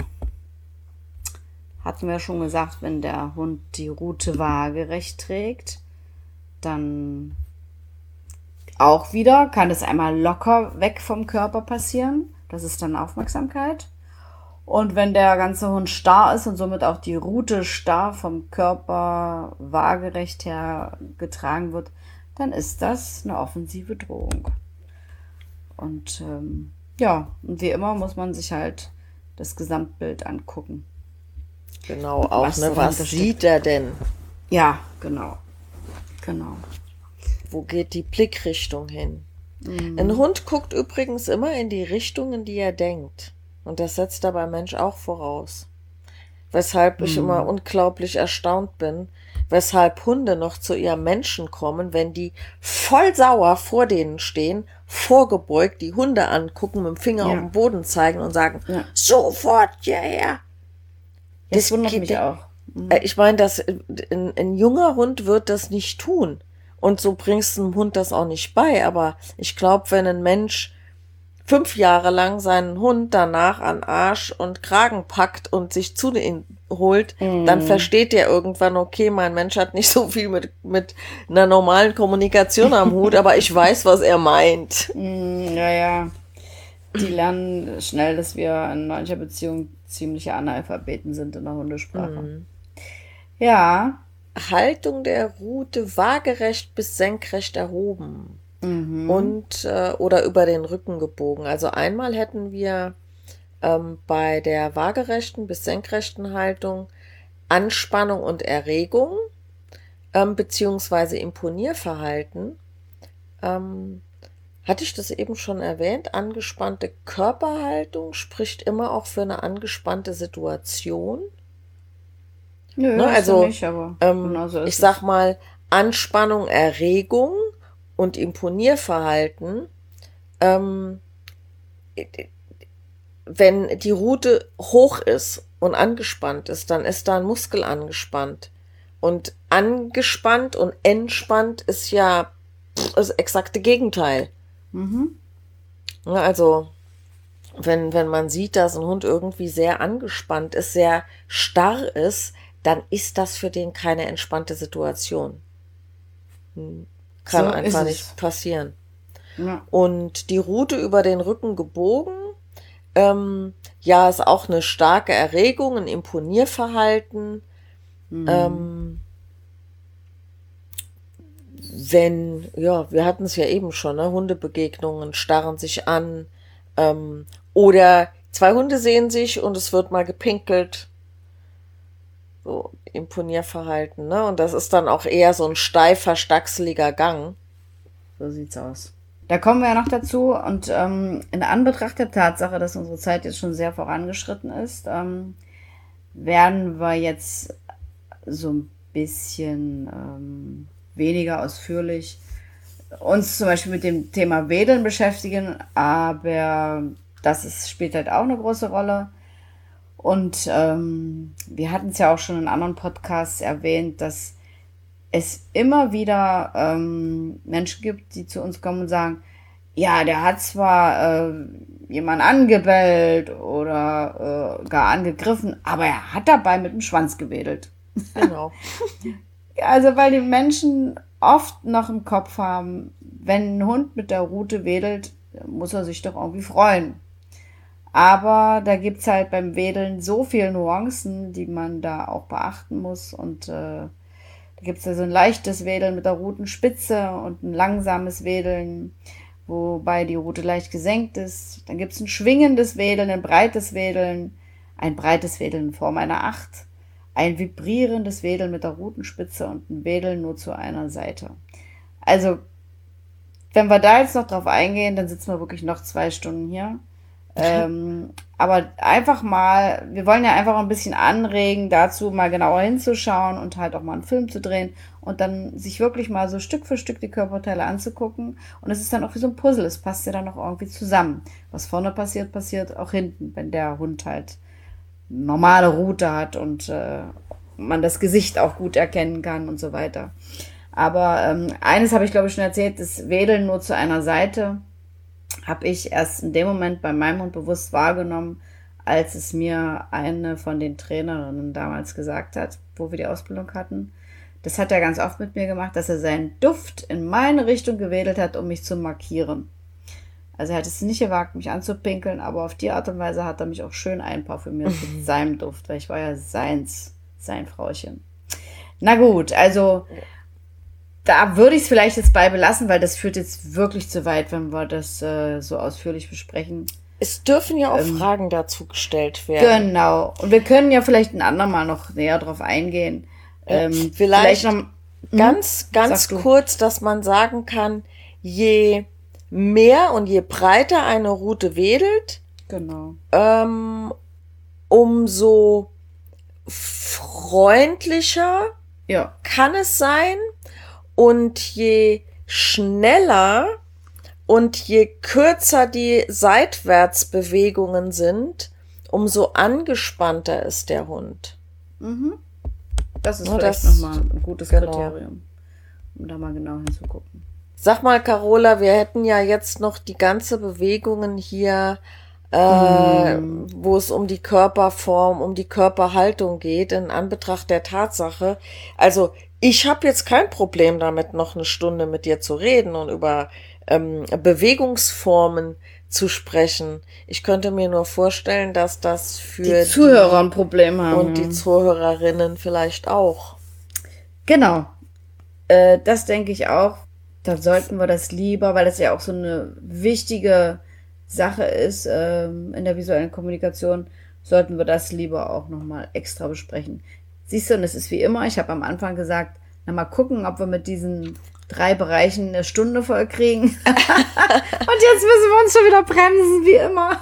hatten wir schon gesagt, wenn der Hund die Rute waagerecht trägt, dann auch wieder kann es einmal locker weg vom Körper passieren. Das ist dann Aufmerksamkeit. Und wenn der ganze Hund starr ist und somit auch die Rute starr vom Körper waagerecht her getragen wird, dann ist das eine offensive Drohung. Und ja, und wie immer muss man sich halt das Gesamtbild angucken. Genau, auch, Was ne? so Was dahinter sieht er denn? Ja, genau. Genau. Wo geht die Blickrichtung hin? Ein Hund guckt übrigens immer in die Richtung, in die er denkt. Und das setzt dabei Mensch auch voraus. Weshalb ich immer unglaublich erstaunt bin, weshalb Hunde noch zu ihrem Menschen kommen, wenn die voll sauer vor denen stehen, vorgebeugt, die Hunde angucken, mit dem Finger auf den Boden zeigen und sagen, sofort hierher. Das wundert mich auch. Ich meine, ein junger Hund wird das nicht tun. Und so bringst du einem Hund das auch nicht bei. Aber ich glaube, wenn ein Mensch 5 Jahre lang seinen Hund danach an Arsch und Kragen packt und sich zu ihm holt, dann versteht er irgendwann, okay, mein Mensch hat nicht so viel mit einer normalen Kommunikation am Hut, aber ich weiß, was er meint. Ja. Die lernen schnell, dass wir in mancher Beziehung ziemliche Analphabeten sind in der Hundesprache. Ja. Haltung der Rute waagerecht bis senkrecht erhoben. Und oder über den Rücken gebogen. Also einmal hätten wir bei der waagerechten bis senkrechten Haltung Anspannung und Erregung beziehungsweise Imponierverhalten. Hatte ich das eben schon erwähnt? Angespannte Körperhaltung spricht immer auch für eine angespannte Situation. Nö, Ne? Also nicht, aber ich sag mal Anspannung, Erregung und Imponierverhalten, wenn die Rute hoch ist und angespannt ist, dann ist da ein Muskel angespannt. Und angespannt und entspannt ist ja das exakte Gegenteil. Also, wenn man sieht, dass ein Hund irgendwie sehr angespannt ist, sehr starr ist, dann ist das für den keine entspannte Situation. Kann So einfach ist nicht es. passieren. Ja. Und die Rute über den Rücken gebogen, ist auch eine starke Erregung, ein Imponierverhalten. Wir hatten es ja eben schon, ne? Hundebegegnungen starren sich an, oder 2 Hunde sehen sich und es wird mal gepinkelt. So Imponierverhalten, ne? Und das ist dann auch eher so ein steifer, stachseliger Gang. So sieht's aus. Da kommen wir ja noch dazu und in Anbetracht der Tatsache, dass unsere Zeit jetzt schon sehr vorangeschritten ist, werden wir jetzt so ein bisschen weniger ausführlich uns zum Beispiel mit dem Thema Wedeln beschäftigen, aber spielt halt auch eine große Rolle. Und wir hatten es ja auch schon in anderen Podcasts erwähnt, dass es immer wieder Menschen gibt, die zu uns kommen und sagen, ja, der hat zwar jemanden angebellt oder gar angegriffen, aber er hat dabei mit dem Schwanz gewedelt. Genau. Also weil die Menschen oft noch im Kopf haben, wenn ein Hund mit der Rute wedelt, muss er sich doch irgendwie freuen. Aber da gibt's halt beim Wedeln so viele Nuancen, die man da auch beachten muss. Und da gibt's ja so ein leichtes Wedeln mit der Rutenspitze und ein langsames Wedeln, wobei die Rute leicht gesenkt ist. Dann gibt's ein schwingendes Wedeln, ein breites Wedeln in Form einer 8, ein vibrierendes Wedeln mit der Rutenspitze und ein Wedeln nur zu einer Seite. Also, wenn wir da jetzt noch drauf eingehen, dann sitzen wir wirklich noch 2 Stunden hier. Aber einfach mal, wir wollen ja einfach ein bisschen anregen, dazu mal genauer hinzuschauen und halt auch mal einen Film zu drehen und dann sich wirklich mal so Stück für Stück die Körperteile anzugucken. Und es ist dann auch wie so ein Puzzle, es passt ja dann auch irgendwie zusammen. Was vorne passiert, passiert auch hinten, wenn der Hund halt normale Rute hat und man das Gesicht auch gut erkennen kann und so weiter. Aber eines habe ich, glaube ich, schon erzählt, das Wedeln nur zu einer Seite habe ich erst in dem Moment bei meinem Hund bewusst wahrgenommen, als es mir eine von den Trainerinnen damals gesagt hat, wo wir die Ausbildung hatten. Das hat er ganz oft mit mir gemacht, dass er seinen Duft in meine Richtung gewedelt hat, um mich zu markieren. Also er hat es nicht gewagt, mich anzupinkeln, aber auf die Art und Weise hat er mich auch schön einparfümiert mit seinem Duft, weil ich war ja sein Frauchen. Na gut, also da würde ich es vielleicht jetzt bei belassen, weil das führt jetzt wirklich zu weit, wenn wir das so ausführlich besprechen. Es dürfen ja auch Fragen dazu gestellt werden. Genau. Und wir können ja vielleicht ein andermal noch näher drauf eingehen. Vielleicht noch ganz kurz, dass man sagen kann, je mehr und je breiter eine Rute wedelt, Genau. Umso freundlicher Ja. kann es sein und je schneller und je kürzer die Seitwärtsbewegungen sind, umso angespannter ist der Hund. Mhm. Das ist Ja, vielleicht das- nochmal ein gutes genau. Kriterium, um da mal genau hinzugucken. Sag mal, Carola, wir hätten ja jetzt noch die ganze Bewegungen hier, wo es um die Körperform, um die Körperhaltung geht, in Anbetracht der Tatsache. Also ich habe jetzt kein Problem damit, noch eine Stunde mit dir zu reden und über Bewegungsformen zu sprechen. Ich könnte mir nur vorstellen, dass das für Die Zuhörer ein Problem haben. und die Zuhörerinnen vielleicht auch. Genau. Das denke ich auch. Da sollten wir das lieber, weil das ja auch so eine wichtige Sache ist in der visuellen Kommunikation, sollten wir das lieber auch nochmal extra besprechen. Siehst du, und es ist wie immer, ich habe am Anfang gesagt, na mal gucken, ob wir mit diesen 3 Bereichen eine Stunde voll kriegen. Und jetzt müssen wir uns schon wieder bremsen, wie immer.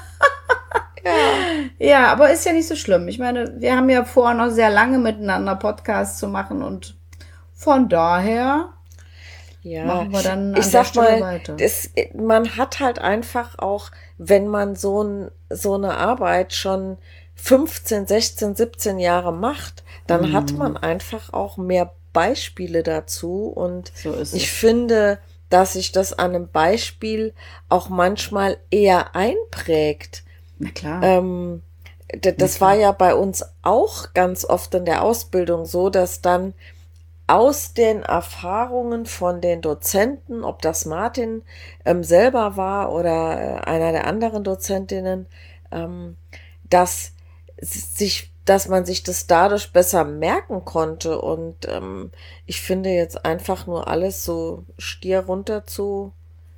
Ja, aber ist ja nicht so schlimm. Ich meine, wir haben ja vor, noch sehr lange miteinander Podcasts zu machen und von daher Ja, machen wir dann ich an der sag Stelle mal, weiter. man hat halt einfach auch, wenn man so eine Arbeit schon 15, 16, 17 Jahre macht, dann hat man einfach auch mehr Beispiele dazu und So ist ich es. finde, dass sich das an einem Beispiel auch manchmal eher einprägt. Na klar. Das war ja bei uns auch ganz oft in der Ausbildung so, dass dann aus den Erfahrungen von den Dozenten, ob das Martin selber war oder einer der anderen Dozentinnen, dass man sich das dadurch besser merken konnte. Und ich finde jetzt einfach nur alles so stier runter zu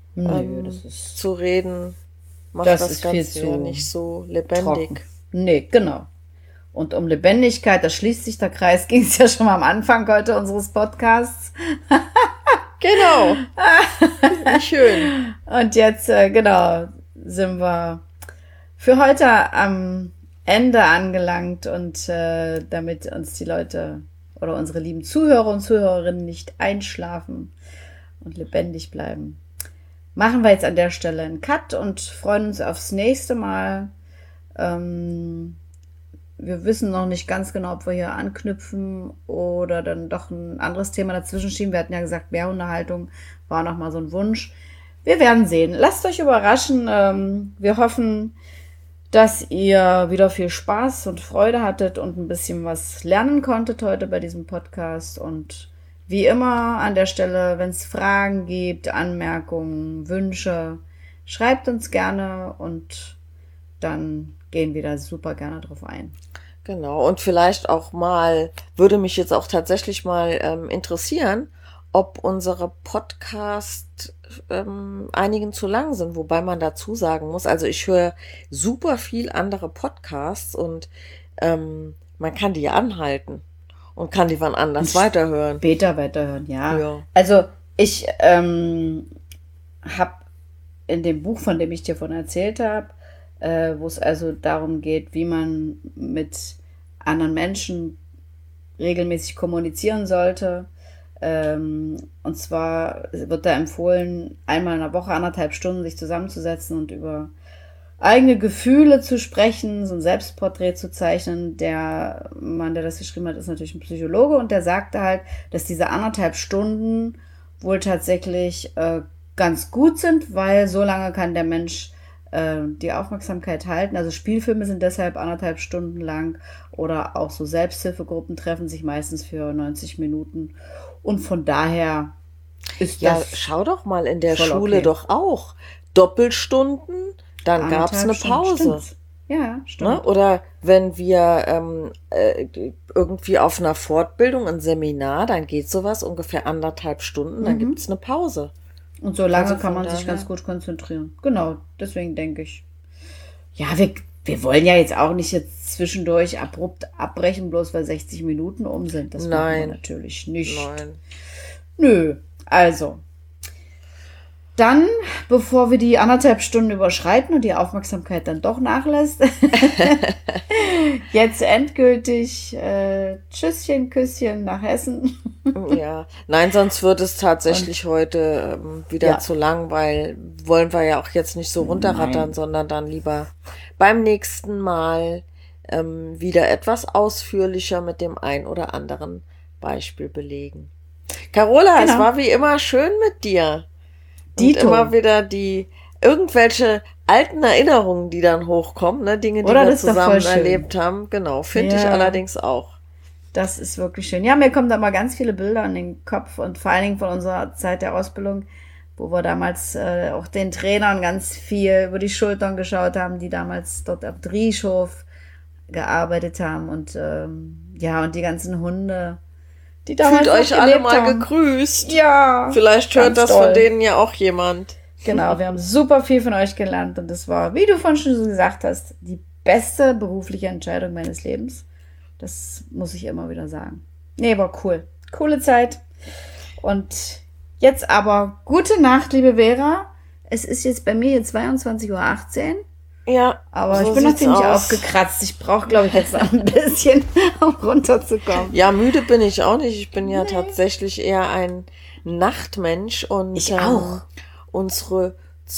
reden, macht Das das ist viel Ganze ja zu nicht so lebendig. trocken. Nee, genau. Und um Lebendigkeit, da schließt sich der Kreis, ging es ja schon mal am Anfang heute unseres Podcasts. Genau. Wie schön. Und jetzt, genau, sind wir für heute am Ende angelangt und damit uns die Leute oder unsere lieben Zuhörer und Zuhörerinnen nicht einschlafen und lebendig bleiben, machen wir jetzt an der Stelle einen Cut und freuen uns aufs nächste Mal. Wir wissen noch nicht ganz genau, ob wir hier anknüpfen oder dann doch ein anderes Thema dazwischen schieben. Wir hatten ja gesagt, Mehrhundehaltung war noch mal so ein Wunsch. Wir werden sehen. Lasst euch überraschen. Wir hoffen, dass ihr wieder viel Spaß und Freude hattet und ein bisschen was lernen konntet heute bei diesem Podcast. Und wie immer an der Stelle, wenn es Fragen gibt, Anmerkungen, Wünsche, schreibt uns gerne und dann gehen wir da super gerne drauf ein. Genau, und vielleicht auch mal, würde mich jetzt auch tatsächlich mal interessieren, ob unsere Podcasts einigen zu lang sind, wobei man dazu sagen muss, also ich höre super viel andere Podcasts und man kann die anhalten und kann die wann anders weiterhören. Später weiterhören, ja. Ja. Also ich habe in dem Buch, von dem ich dir von erzählt habe, wo es also darum geht, wie man mit anderen Menschen regelmäßig kommunizieren sollte. Und zwar wird da empfohlen, einmal in der Woche 1,5 Stunden sich zusammenzusetzen und über eigene Gefühle zu sprechen, so ein Selbstporträt zu zeichnen. Der Mann, der das geschrieben hat, ist natürlich ein Psychologe und der sagte halt, dass diese 1,5 Stunden wohl tatsächlich ganz gut sind, weil so lange kann der Mensch die Aufmerksamkeit halten. Also Spielfilme sind deshalb 1,5 Stunden lang oder auch so Selbsthilfegruppen treffen sich meistens für 90 Minuten. Und von daher ist Ja, das schau doch mal in der voll Schule okay. doch auch. Doppelstunden, dann gab's 1,5 eine Stunden. Pause. Stimmt's. Ja, stimmt. Ne? Oder wenn wir irgendwie auf einer Fortbildung, ein Seminar, dann geht sowas ungefähr 1,5 Stunden, dann gibt's eine Pause. Und so lange Also kann von man sich daher- ganz gut konzentrieren. Genau, deswegen denke ich. Ja, wir wollen ja jetzt auch nicht jetzt zwischendurch abrupt abbrechen, bloß weil 60 Minuten um sind. Das machen wir Nein. natürlich nicht. Nein. Nö, also. dann, bevor wir die 1,5 Stunden überschreiten und die Aufmerksamkeit dann doch nachlässt, jetzt endgültig Tschüsschen, Küsschen nach Hessen. Ja, nein, sonst wird es tatsächlich heute wieder zu lang, weil wollen wir ja auch jetzt nicht so runterrattern, sondern dann lieber beim nächsten Mal wieder etwas ausführlicher mit dem ein oder anderen Beispiel belegen. Carola, es war wie immer schön mit dir. Und immer wieder irgendwelche alten Erinnerungen, die dann hochkommen, ne? Dinge, die wir zusammen erlebt haben. Genau, finde ich allerdings auch. Das ist wirklich schön. Ja, mir kommen da mal ganz viele Bilder in den Kopf und vor allen Dingen von unserer Zeit der Ausbildung, wo wir damals auch den Trainern ganz viel über die Schultern geschaut haben, die damals dort am Drieshof gearbeitet haben und und die ganzen Hunde, die damals fühlt euch alle mal gegrüßt. Ja. Vielleicht hört das von denen ja auch jemand. Genau, wir haben super viel von euch gelernt und das war, wie du vorhin schon so gesagt hast, die beste berufliche Entscheidung meines Lebens. Das muss ich immer wieder sagen. Nee, war cool. Coole Zeit. Und jetzt aber gute Nacht, liebe Vera. Es ist jetzt bei mir jetzt 22:18 Uhr. Ja, aber so ich bin noch ziemlich aufgekratzt. Ich brauche, glaube ich, jetzt ein bisschen, um runterzukommen. Ja, müde bin ich auch nicht. Ich bin ja tatsächlich eher ein Nachtmensch. Und ich auch. Unsere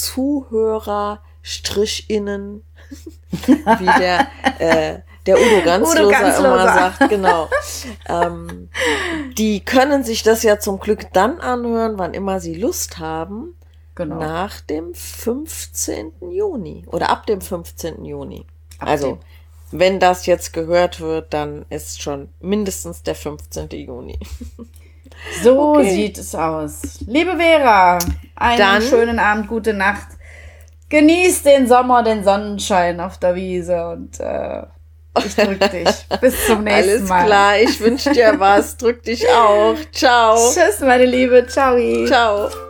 ZuhörerInnen, wie der Udo Ganzloser immer sagt, genau. Die können sich das ja zum Glück dann anhören, wann immer sie Lust haben. Genau. Nach dem 15. Juni oder ab dem 15. Juni. Also, wenn das jetzt gehört wird, dann ist schon mindestens der 15. Juni. So sieht es aus. Liebe Vera, einen schönen Abend, gute Nacht. Genieß den Sommer, den Sonnenschein auf der Wiese und ich drück dich. Bis zum nächsten Mal. Alles klar, ich wünsche dir was. Drück dich auch. Ciao. Tschüss, meine Liebe. Ciao. Ciao.